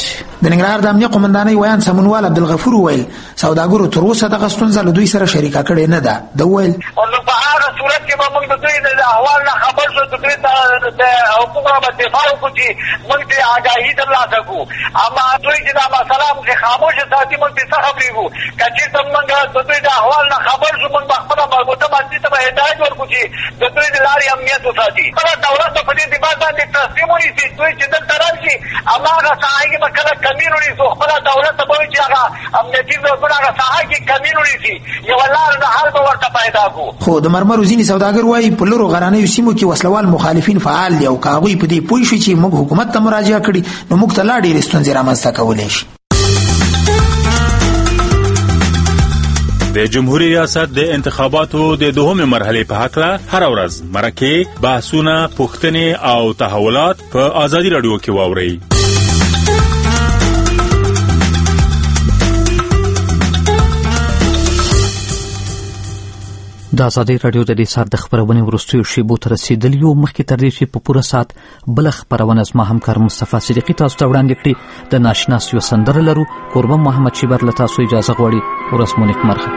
د ننګرهار د امنیه قومندانۍ ویان سمونوال عبدالغفور ویل سوداګرو تر اوسه دغه ستونزه له دوی سره شریکه کړې نه ده. د ویل نو په هغه صورت کې به موږ د دوی د احوال نه خبر شو، د دوی د حقوقو به دفاع وکړو چې موږ ته آګاهي ترلاسه کړو. اما دوی چې دا مسله موږ خاموشه ساتي، موږ څه خبرېږو. که چېرته موږ د دوی د احوال نه خبر شو، موږ به خپله مربوطه مسجد ته به هدایت ورکړو چې د دوی د لارې امنیت وساتي. خپله دولت به په دې ثبات باندې تصمیم ونیسي. دوی چې دلته راشي هماغه ساحه کې به کله کمین ونیسو، خپله دولت ته به وایي چې هغه امنیتي ځواکونه هغه ساحه کې کمین ونیسي، یوه لاره د حل به ورته پیدا کړو. خو د مرمرو ځینې سوداګر وایي په لرو غرانیو سیمو کې وسلوال مخالفین فعال دي او که هغوی په دې پوه شي چې موږ حکومت ته مراجعه کړي نو موږ ته لا ډېرې ستونزې رامنځته کولی شي. د جمهوریت ریاست د انتخاباتو د دوهمې مرحلې په هکله هر ورځ مرکې، بحثونه، پوښتنې او تحولات په آزادي راډیو کې واورئ. د آزادۍ راډیو د دې ساعت د خپرونې وروستیو شیبو ته رسېدلي یو. مخکې تر دې چې په پوره ساعت بله خپرونه زما همکار مصطفی صدیقي تاسو ته وړاندې کړي، د ناشناس یوه سندره لرو. کوربه محمد شیبر له تاسو اجازه غواړي. ورځ مو نیکمرغه.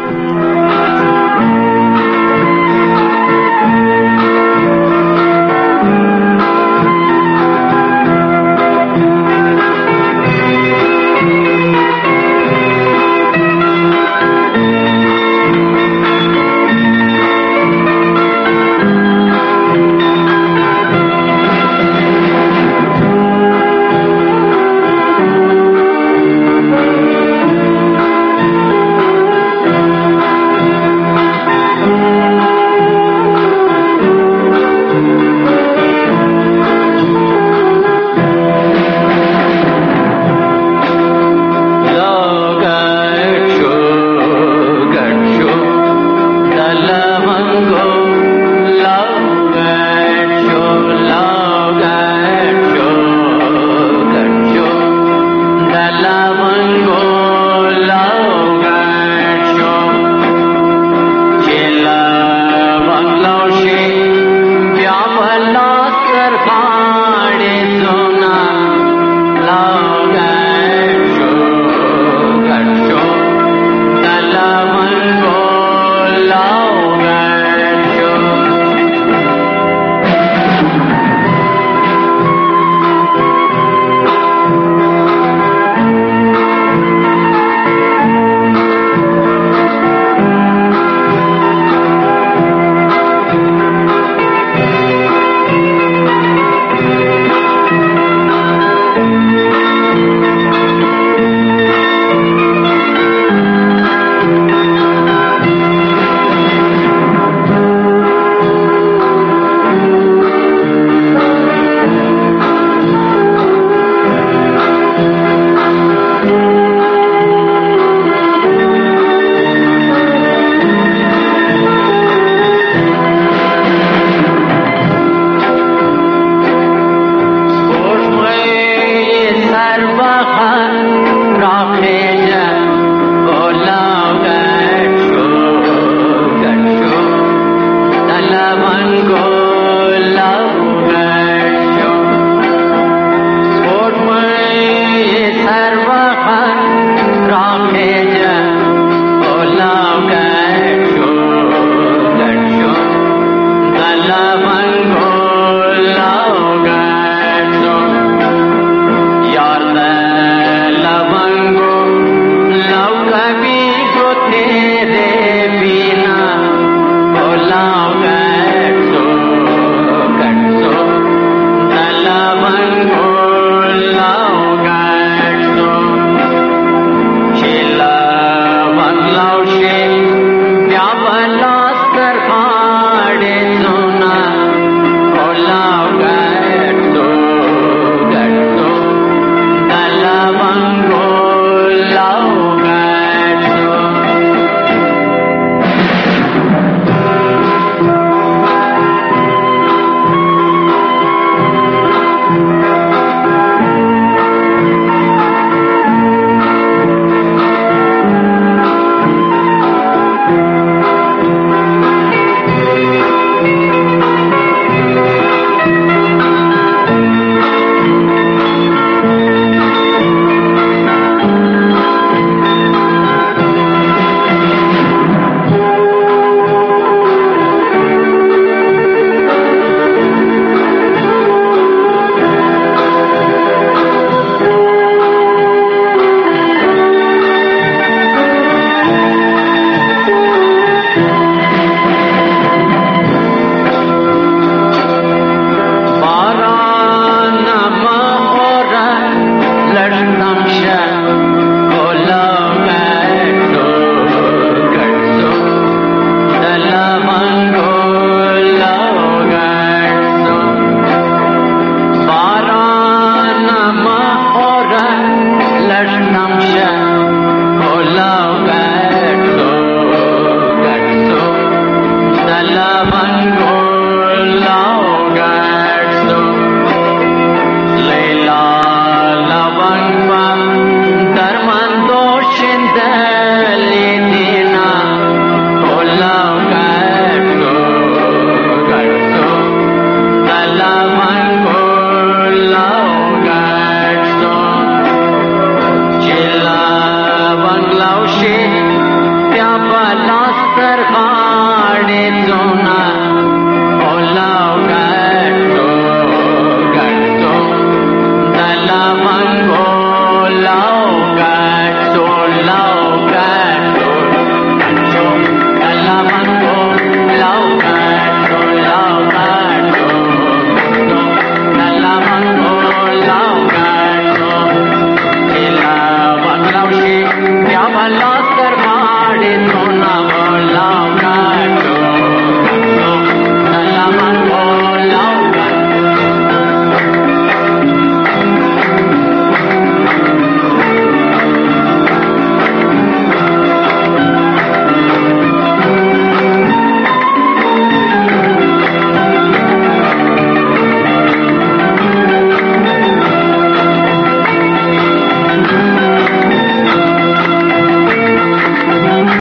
ورېځونه